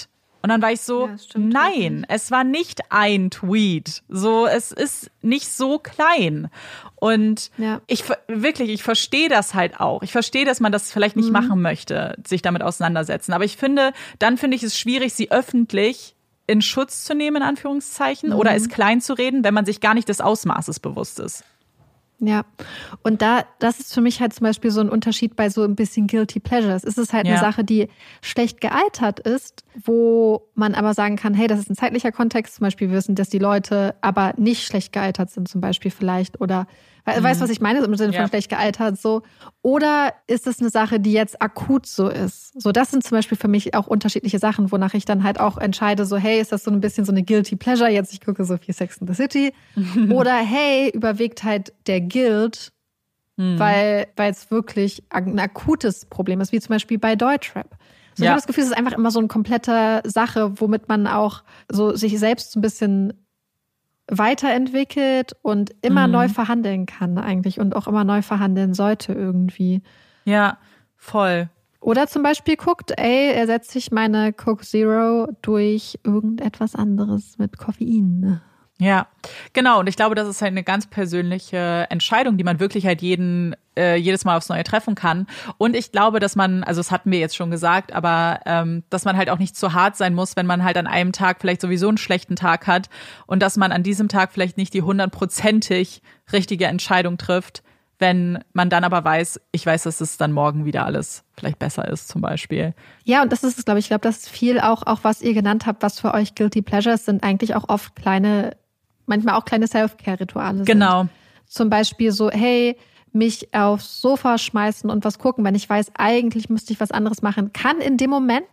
Und dann war ich so, ja, stimmt, nein, es war nicht ein Tweet. So, es ist nicht so klein. Und ja. ich wirklich, ich verstehe das halt auch. Ich verstehe, dass man das vielleicht nicht mhm. machen möchte, sich damit auseinandersetzen. Aber ich finde, dann finde ich es schwierig, sie öffentlich in Schutz zu nehmen, in Anführungszeichen, mhm. oder es klein zu reden, wenn man sich gar nicht des Ausmaßes bewusst ist. Ja, und da, das ist für mich halt zum Beispiel so ein Unterschied bei so ein bisschen Guilty Pleasures. Es ist halt ja. eine Sache, die schlecht gealtert ist, wo man aber sagen kann, hey, das ist ein zeitlicher Kontext. Zum Beispiel, wir wissen, dass die Leute aber nicht schlecht gealtert sind, zum Beispiel vielleicht, oder mhm. weißt du, was ich meine, im Sinne von ja. schlecht gealtert, so. Oder ist es eine Sache, die jetzt akut so ist? So, das sind zum Beispiel für mich auch unterschiedliche Sachen, wonach ich dann halt auch entscheide, so, hey, ist das so ein bisschen so eine Guilty Pleasure? Jetzt, ich gucke so viel Sex in the City. Oder, hey, überwiegt halt der Guilt, mhm. weil weil es wirklich ein akutes Problem ist, wie zum Beispiel bei Deutschrap. So, ja. Ich habe das Gefühl, es ist einfach immer so eine komplette Sache, womit man auch so sich selbst so ein bisschen weiterentwickelt und immer mhm. neu verhandeln kann eigentlich und auch immer neu verhandeln sollte irgendwie. Ja, voll. Oder zum Beispiel guckt, ey, ersetze ich meine Coke Zero durch irgendetwas anderes mit Koffein. Ja, genau. Und ich glaube, das ist halt eine ganz persönliche Entscheidung, die man wirklich halt jeden äh, jedes Mal aufs Neue treffen kann. Und ich glaube, dass man, also das hatten wir jetzt schon gesagt, aber ähm, dass man halt auch nicht zu hart sein muss, wenn man halt an einem Tag vielleicht sowieso einen schlechten Tag hat und dass man an diesem Tag vielleicht nicht die hundertprozentig richtige Entscheidung trifft, wenn man dann aber weiß, ich weiß, dass es dann morgen wieder alles vielleicht besser ist zum Beispiel. Ja, und das ist es, glaube ich. Ich glaube, das ist viel auch, auch, was ihr genannt habt, was für euch Guilty Pleasures sind, eigentlich auch oft kleine, manchmal auch kleine Self-Care-Rituale sind. Genau. Zum Beispiel so, hey, mich aufs Sofa schmeißen und was gucken, wenn ich weiß, eigentlich müsste ich was anderes machen, kann in dem Moment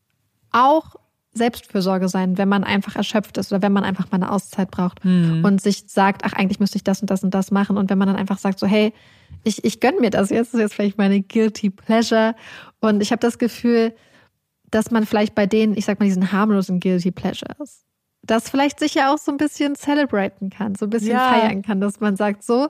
auch Selbstfürsorge sein, wenn man einfach erschöpft ist oder wenn man einfach mal eine Auszeit braucht hm. und sich sagt, ach, eigentlich müsste ich das und das und das machen. Und wenn man dann einfach sagt so, hey, ich, ich gönne mir das jetzt, das ist jetzt vielleicht meine Guilty Pleasure. Und ich habe das Gefühl, dass man vielleicht bei denen, ich sag mal, diesen harmlosen Guilty Pleasures, das vielleicht sich ja auch so ein bisschen celebraten kann, so ein bisschen ja. feiern kann, dass man sagt so,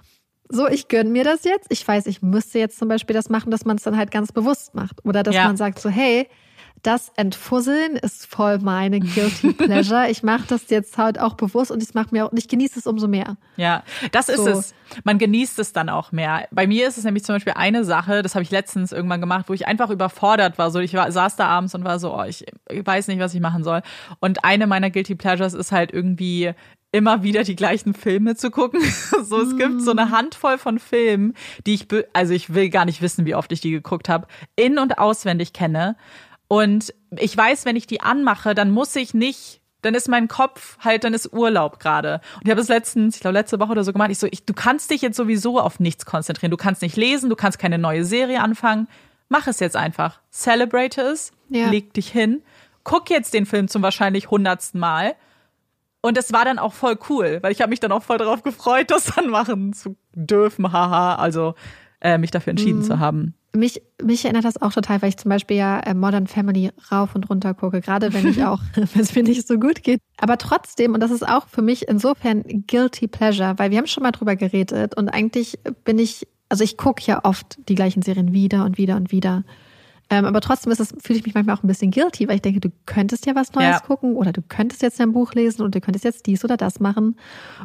so, ich gönne mir das jetzt. Ich weiß, ich müsste jetzt zum Beispiel das machen, dass man es dann halt ganz bewusst macht. Oder dass ja. man sagt so, hey, das Entfusseln ist voll meine Guilty Pleasure. Ich mache das jetzt halt auch bewusst und ich mache mir auch, ich genieße es umso mehr. Ja, das ist so. Es. Man genießt es dann auch mehr. Bei mir ist es nämlich zum Beispiel eine Sache, das habe ich letztens irgendwann gemacht, wo ich einfach überfordert war. So, ich war, saß da abends und war so, oh, ich, ich weiß nicht, was ich machen soll. Und eine meiner Guilty Pleasures ist halt irgendwie immer wieder die gleichen Filme zu gucken. So, es gibt so eine Handvoll von Filmen, die ich, also ich will gar nicht wissen, wie oft ich die geguckt habe, in- und auswendig kenne. Und ich weiß, wenn ich die anmache, dann muss ich nicht, dann ist mein Kopf halt, dann ist Urlaub gerade. Und ich habe es letztens, ich glaube letzte Woche oder so gemacht, ich so, ich, du kannst dich jetzt sowieso auf nichts konzentrieren. Du kannst nicht lesen, du kannst keine neue Serie anfangen. Mach es jetzt einfach. Celebrate es, ja. leg dich hin, guck jetzt den Film zum wahrscheinlich hundertsten Mal. Und das war dann auch voll cool, weil ich habe mich dann auch voll darauf gefreut, das dann machen zu dürfen, haha, also äh, mich dafür entschieden mhm. zu haben. Mich, mich erinnert das auch total, weil ich zum Beispiel ja Modern Family rauf und runter gucke, gerade wenn ich auch, wenn es mir nicht so gut geht. Aber trotzdem, und das ist auch für mich insofern Guilty Pleasure, weil wir haben schon mal drüber geredet und eigentlich bin ich, also ich gucke ja oft die gleichen Serien wieder und wieder und wieder. Ähm, aber trotzdem ist es, fühle ich mich manchmal auch ein bisschen guilty, weil ich denke, du könntest ja was Neues ja. gucken oder du könntest jetzt ein Buch lesen und du könntest jetzt dies oder das machen.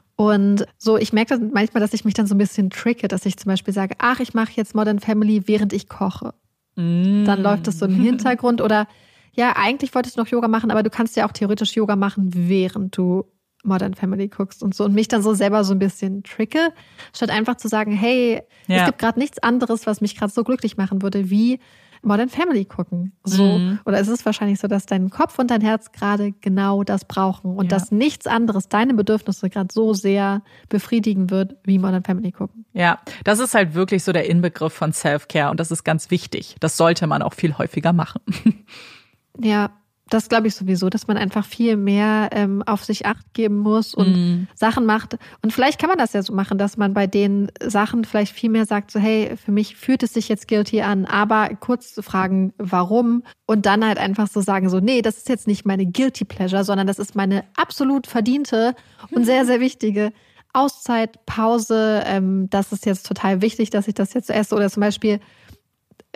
Und so, ich merke das manchmal, dass ich mich dann so ein bisschen tricke, dass ich zum Beispiel sage, ach, ich mache jetzt Modern Family, während ich koche. Mm. Dann läuft das so im Hintergrund oder ja, eigentlich wolltest du noch Yoga machen, aber du kannst ja auch theoretisch Yoga machen, während du Modern Family guckst und so und mich dann so selber so ein bisschen tricke, statt einfach zu sagen, hey, ja. es gibt gerade nichts anderes, was mich gerade so glücklich machen würde, wie Modern Family gucken. So. Mhm. Oder es ist wahrscheinlich so, dass dein Kopf und dein Herz gerade genau das brauchen und ja. dass nichts anderes deine Bedürfnisse gerade so sehr befriedigen wird, wie Modern Family gucken. Ja, das ist halt wirklich so der Inbegriff von Self-Care und das ist ganz wichtig. Das sollte man auch viel häufiger machen. Ja, das glaube ich sowieso, dass man einfach viel mehr ähm, auf sich Acht geben muss und mm. Sachen macht. Und vielleicht kann man das ja so machen, dass man bei den Sachen vielleicht viel mehr sagt, so hey, für mich fühlt es sich jetzt guilty an, aber kurz zu fragen, warum? Und dann halt einfach so sagen, so nee, das ist jetzt nicht meine Guilty Pleasure, sondern das ist meine absolut verdiente und sehr, sehr wichtige Auszeit, Pause. Ähm, das ist jetzt total wichtig, dass ich das jetzt esse. Oder zum Beispiel äh,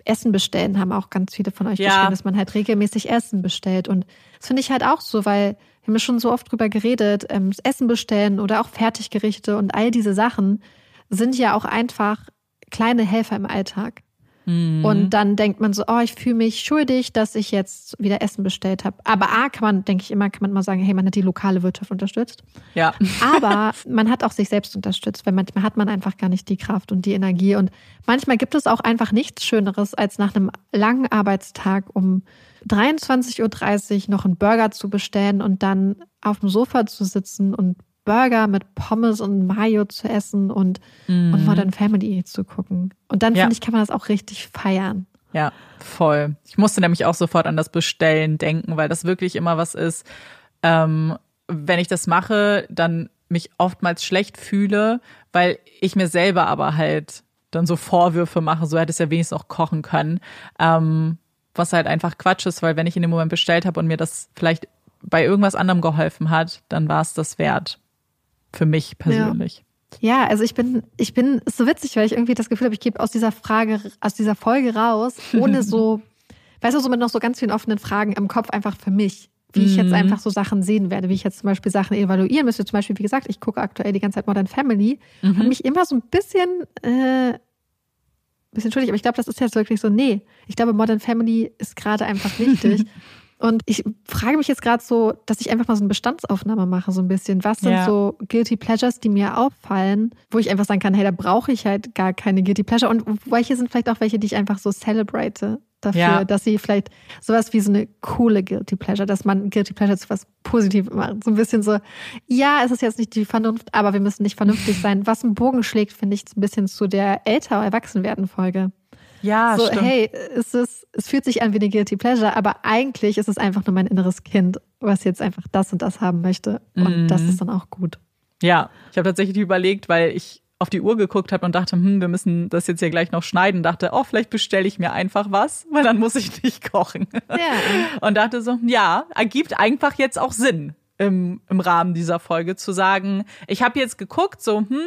Essen bestellen, haben auch ganz viele von euch ja. geschrieben, dass man halt regelmäßig Essen bestellt. Und das finde ich halt auch so, weil wir haben ja schon so oft drüber geredet, ähm, das Essen bestellen oder auch Fertiggerichte und all diese Sachen sind ja auch einfach kleine Helfer im Alltag. Mhm. Und dann denkt man so, oh, ich fühle mich schuldig, dass ich jetzt wieder Essen bestellt habe. Aber A, kann man, denke ich immer, kann man mal sagen, hey, man hat die lokale Wirtschaft unterstützt. Ja. Aber man hat auch sich selbst unterstützt, weil manchmal hat man einfach gar nicht die Kraft und die Energie. Und manchmal gibt es auch einfach nichts Schöneres, als nach einem langen Arbeitstag um dreiundzwanzig Uhr dreißig noch einen Burger zu bestellen und dann auf dem Sofa zu sitzen und Burger mit Pommes und Mayo zu essen und, mhm. und Modern Family zu gucken. Und dann, ja. finde ich, kann man das auch richtig feiern. Ja, voll. Ich musste nämlich auch sofort an das Bestellen denken, weil das wirklich immer was ist, ähm, wenn ich das mache, dann mich oftmals schlecht fühle, weil ich mir selber aber halt dann so Vorwürfe mache, so hätte es ja wenigstens auch kochen können. Ähm, was halt einfach Quatsch ist, weil wenn ich in dem Moment bestellt habe und mir das vielleicht bei irgendwas anderem geholfen hat, dann war es das wert. Für mich persönlich. Ja, ja, also ich bin, ich bin, ist so witzig, weil ich irgendwie das Gefühl habe, ich gebe aus dieser Frage, aus dieser Folge raus, ohne so, weißt du, so mit noch so ganz vielen offenen Fragen im Kopf einfach für mich, wie ich jetzt einfach so Sachen sehen werde, wie ich jetzt zum Beispiel Sachen evaluieren müsste. Zum Beispiel, wie gesagt, ich gucke aktuell die ganze Zeit Modern Family mhm. und mich immer so ein bisschen, äh, bisschen schuldig, aber ich glaube, das ist jetzt wirklich so, nee, ich glaube, Modern Family ist gerade einfach wichtig. Und ich frage mich jetzt gerade so, dass ich einfach mal so eine Bestandsaufnahme mache, so ein bisschen. Was sind ja. so Guilty Pleasures, die mir auffallen, wo ich einfach sagen kann, hey, da brauche ich halt gar keine Guilty Pleasure. Und welche sind vielleicht auch welche, die ich einfach so celebrate dafür, ja. dass sie vielleicht sowas wie so eine coole Guilty Pleasure, dass man Guilty Pleasure zu was Positivem macht. So ein bisschen so, ja, es ist jetzt nicht die Vernunft, aber wir müssen nicht vernünftig sein. Was einen Bogen schlägt, finde ich, ein bisschen zu der älter Erwachsenwerden-Folge. Ja, so, stimmt. Hey, es, ist, es fühlt sich an wie eine Guilty Pleasure, aber eigentlich ist es einfach nur mein inneres Kind, was jetzt einfach das und das haben möchte. Und mm. das ist dann auch gut. Ja, ich habe tatsächlich überlegt, weil ich auf die Uhr geguckt habe und dachte, hm, wir müssen das jetzt hier gleich noch schneiden. Dachte, oh, vielleicht bestelle ich mir einfach was, weil dann muss ich nicht kochen. Ja. Und dachte so, ja, ergibt einfach jetzt auch Sinn im, im Rahmen dieser Folge zu sagen, ich habe jetzt geguckt, so, hm,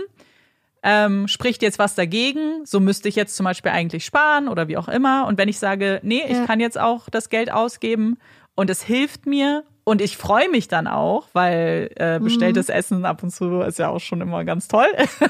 Ähm, spricht jetzt was dagegen, so müsste ich jetzt zum Beispiel eigentlich sparen oder wie auch immer. Und wenn ich sage, nee, ich ja. kann jetzt auch das Geld ausgeben und es hilft mir und ich freue mich dann auch, weil äh, bestelltes mhm. Essen ab und zu ist ja auch schon immer ganz toll,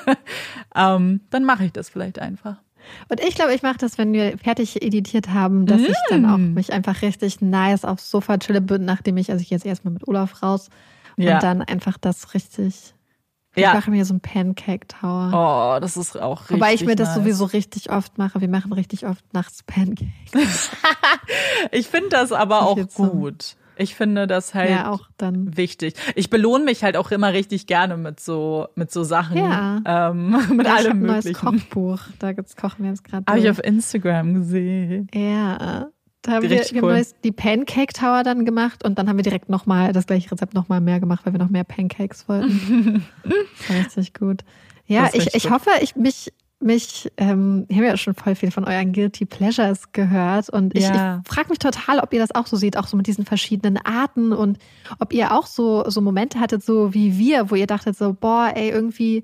ähm, dann mache ich das vielleicht einfach. Und ich glaube, ich mache das, wenn wir fertig editiert haben, dass mm. ich dann auch mich einfach richtig nice aufs Sofa chille bin, nachdem ich, also ich jetzt erstmal mit Olaf raus ja. und dann einfach das richtig... Ich ja. mache mir so einen Pancake-Tower. Oh, das ist auch richtig Wobei ich mir das nice. sowieso richtig oft mache. Wir machen richtig oft nachts Pancakes. Ich finde das aber auch gut. So. Ich finde das halt ja, auch dann. wichtig. Ich belohne mich halt auch immer richtig gerne mit so mit so Sachen. Ja. Ähm, mit ja, allem ich möglichen. Ich habe ein neues Kochbuch. Da gibt's kochen wir jetzt gerade. Habe ich auf Instagram gesehen. Ja. Da haben wir, wir cool. haben neues, die Pancake Tower dann gemacht und dann haben wir direkt nochmal das gleiche Rezept nochmal mehr gemacht, weil wir noch mehr Pancakes wollten. Das war richtig gut. Ja, ich, ich gut. hoffe, ich mich, mich, ähm, ich habe ja schon voll viel von euren Guilty Pleasures gehört und ich, ja. ich frage mich total, ob ihr das auch so seht, auch so mit diesen verschiedenen Arten und ob ihr auch so, so Momente hattet, so wie wir, wo ihr dachtet so, boah, ey, irgendwie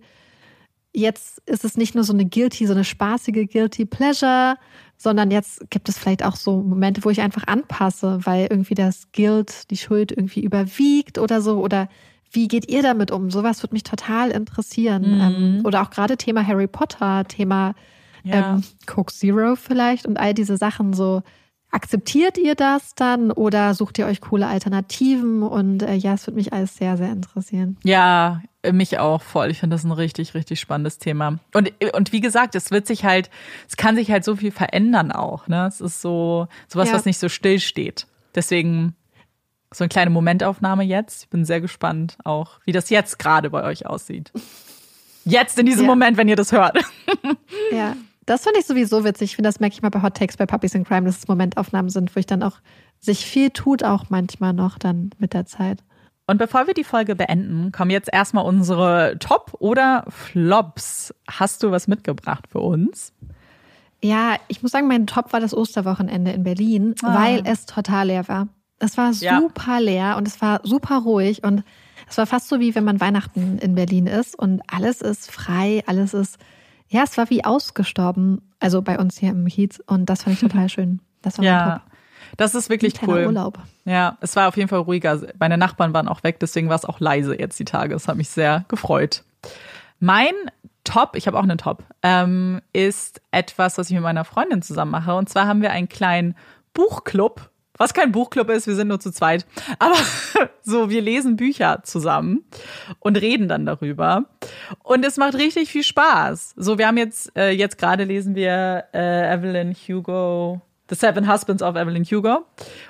jetzt ist es nicht nur so eine Guilty, so eine spaßige Guilty Pleasure, sondern jetzt gibt es vielleicht auch so Momente, wo ich einfach anpasse, weil irgendwie das Guilt, die Schuld irgendwie überwiegt oder so. Oder wie geht ihr damit um? Sowas würde mich total interessieren. Mhm. Ähm, oder auch gerade Thema Harry Potter, Thema ja. ähm, Coke Zero vielleicht und all diese Sachen so. Akzeptiert ihr das dann oder sucht ihr euch coole Alternativen? Und äh, ja, es würde mich alles sehr, sehr interessieren. Ja, mich auch voll. Ich finde das ein richtig, richtig spannendes Thema. Und, und wie gesagt, es wird sich halt, es kann sich halt so viel verändern auch. Ne? Es ist so sowas, ja. was nicht so still steht. Deswegen so eine kleine Momentaufnahme jetzt. Ich bin sehr gespannt auch, wie das jetzt gerade bei euch aussieht. Jetzt in diesem ja. Moment, wenn ihr das hört. Ja. Das finde ich sowieso witzig. Ich finde, das merke ich mal bei Hot Takes bei Puppies in Crime, dass es Momentaufnahmen sind, wo ich dann auch sich viel tut, auch manchmal noch dann mit der Zeit. Und bevor wir die Folge beenden, kommen jetzt erstmal unsere Top- oder Flops. Hast du was mitgebracht für uns? Ja, ich muss sagen, mein Top war das Osterwochenende in Berlin, ah. weil es total leer war. Es war super ja. leer und es war super ruhig und es war fast so, wie wenn man Weihnachten in Berlin ist und alles ist frei, alles ist Ja, es war wie ausgestorben, also bei uns hier im Kiez und das fand ich total schön. Das war ja. top. Das ist wirklich Ein cool. Urlaub. Ja, es war auf jeden Fall ruhiger. Meine Nachbarn waren auch weg, deswegen war es auch leise jetzt die Tage. Das hat mich sehr gefreut. Mein Top, ich habe auch einen Top, ähm, ist etwas, was ich mit meiner Freundin zusammen mache. Und zwar haben wir einen kleinen Buchclub, was kein Buchclub ist, wir sind nur zu zweit. Aber so, wir lesen Bücher zusammen und reden dann darüber. Und es macht richtig viel Spaß. So, wir haben jetzt, äh, jetzt gerade lesen wir äh, Evelyn Hugo, The Seven Husbands of Evelyn Hugo.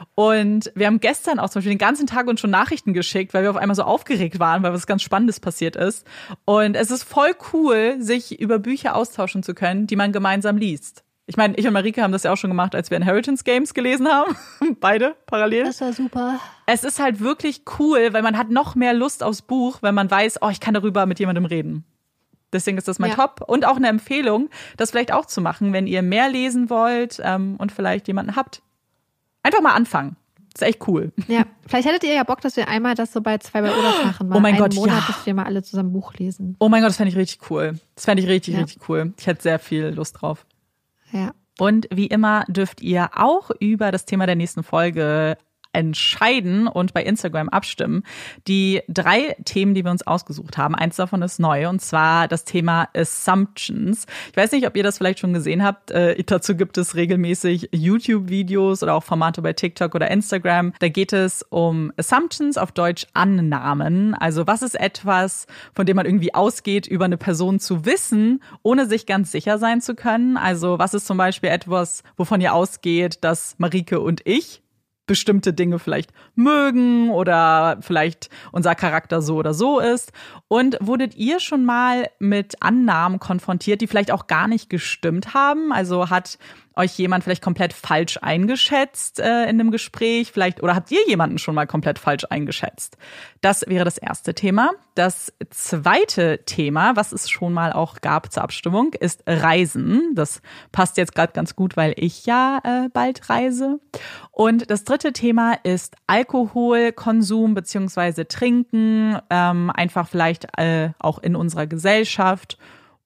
Und wir haben gestern auch zum Beispiel den ganzen Tag uns schon Nachrichten geschickt, weil wir auf einmal so aufgeregt waren, weil was ganz Spannendes passiert ist. Und es ist voll cool, sich über Bücher austauschen zu können, die man gemeinsam liest. Ich meine, ich und Marike haben das ja auch schon gemacht, als wir Inheritance Games gelesen haben. Beide parallel. Das war super. Es ist halt wirklich cool, weil man hat noch mehr Lust aufs Buch, wenn man weiß, oh, ich kann darüber mit jemandem reden. Deswegen ist das mein ja. Top. Und auch eine Empfehlung, das vielleicht auch zu machen, wenn ihr mehr lesen wollt ähm, und vielleicht jemanden habt. Einfach mal anfangen. Das ist echt cool. Ja, vielleicht hättet ihr ja Bock, dass wir einmal das so bei zwei bei Olaf machen. Mal oh mein einen Gott, Monat, ja. dass wir mal alle zusammen Buch lesen. Oh mein Gott, das fände ich richtig cool. Das fände ich richtig, ja. richtig cool. Ich hätte sehr viel Lust drauf. Ja. Und wie immer dürft ihr auch über das Thema der nächsten Folge entscheiden und bei Instagram abstimmen. Die drei Themen, die wir uns ausgesucht haben, eins davon ist neu, und zwar das Thema Assumptions. Ich weiß nicht, ob ihr das vielleicht schon gesehen habt. Äh, dazu gibt es regelmäßig YouTube-Videos oder auch Formate bei TikTok oder Instagram. Da geht es um Assumptions, auf Deutsch Annahmen. Also was ist etwas, von dem man irgendwie ausgeht, über eine Person zu wissen, ohne sich ganz sicher sein zu können? Also was ist zum Beispiel etwas, wovon ihr ausgeht, dass Marike und ich bestimmte Dinge vielleicht mögen oder vielleicht unser Charakter so oder so ist. Und wurdet ihr schon mal mit Annahmen konfrontiert, die vielleicht auch gar nicht gestimmt haben? Also hat euch jemand vielleicht komplett falsch eingeschätzt äh, in einem Gespräch? Vielleicht, oder habt ihr jemanden schon mal komplett falsch eingeschätzt? Das wäre das erste Thema. Das zweite Thema, was es schon mal auch gab zur Abstimmung, ist Reisen. Das passt jetzt gerade ganz gut, weil ich ja äh, bald reise. Und das dritte Thema ist Alkoholkonsum bzw. Trinken, ähm, einfach vielleicht äh, auch in unserer Gesellschaft.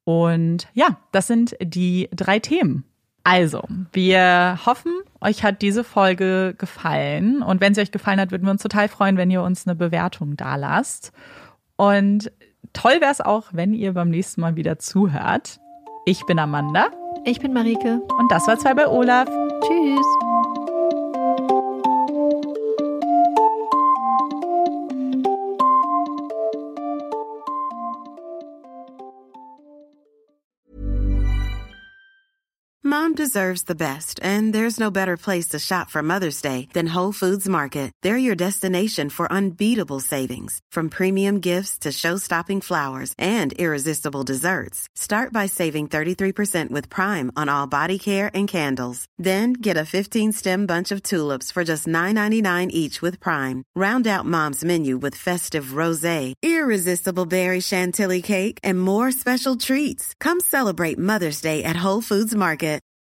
Und ja, das sind die drei Themen. Also, wir hoffen, euch hat diese Folge gefallen. Und wenn sie euch gefallen hat, würden wir uns total freuen, wenn ihr uns eine Bewertung dalasst. Und toll wäre es auch, wenn ihr beim nächsten Mal wieder zuhört. Ich bin Amanda. Ich bin Marike. Und das war zwei bei Olaf. Tschüss. Mom deserves the best, and there's no better place to shop for Mother's Day than Whole Foods Market. They're your destination for unbeatable savings, from premium gifts to show-stopping flowers and irresistible desserts. Start by saving thirty-three percent with Prime on all body care and candles. Then get a fifteen-stem bunch of tulips for just nine ninety-nine each with Prime. Round out Mom's menu with festive rosé, irresistible berry chantilly cake, and more special treats. Come celebrate Mother's Day at Whole Foods Market.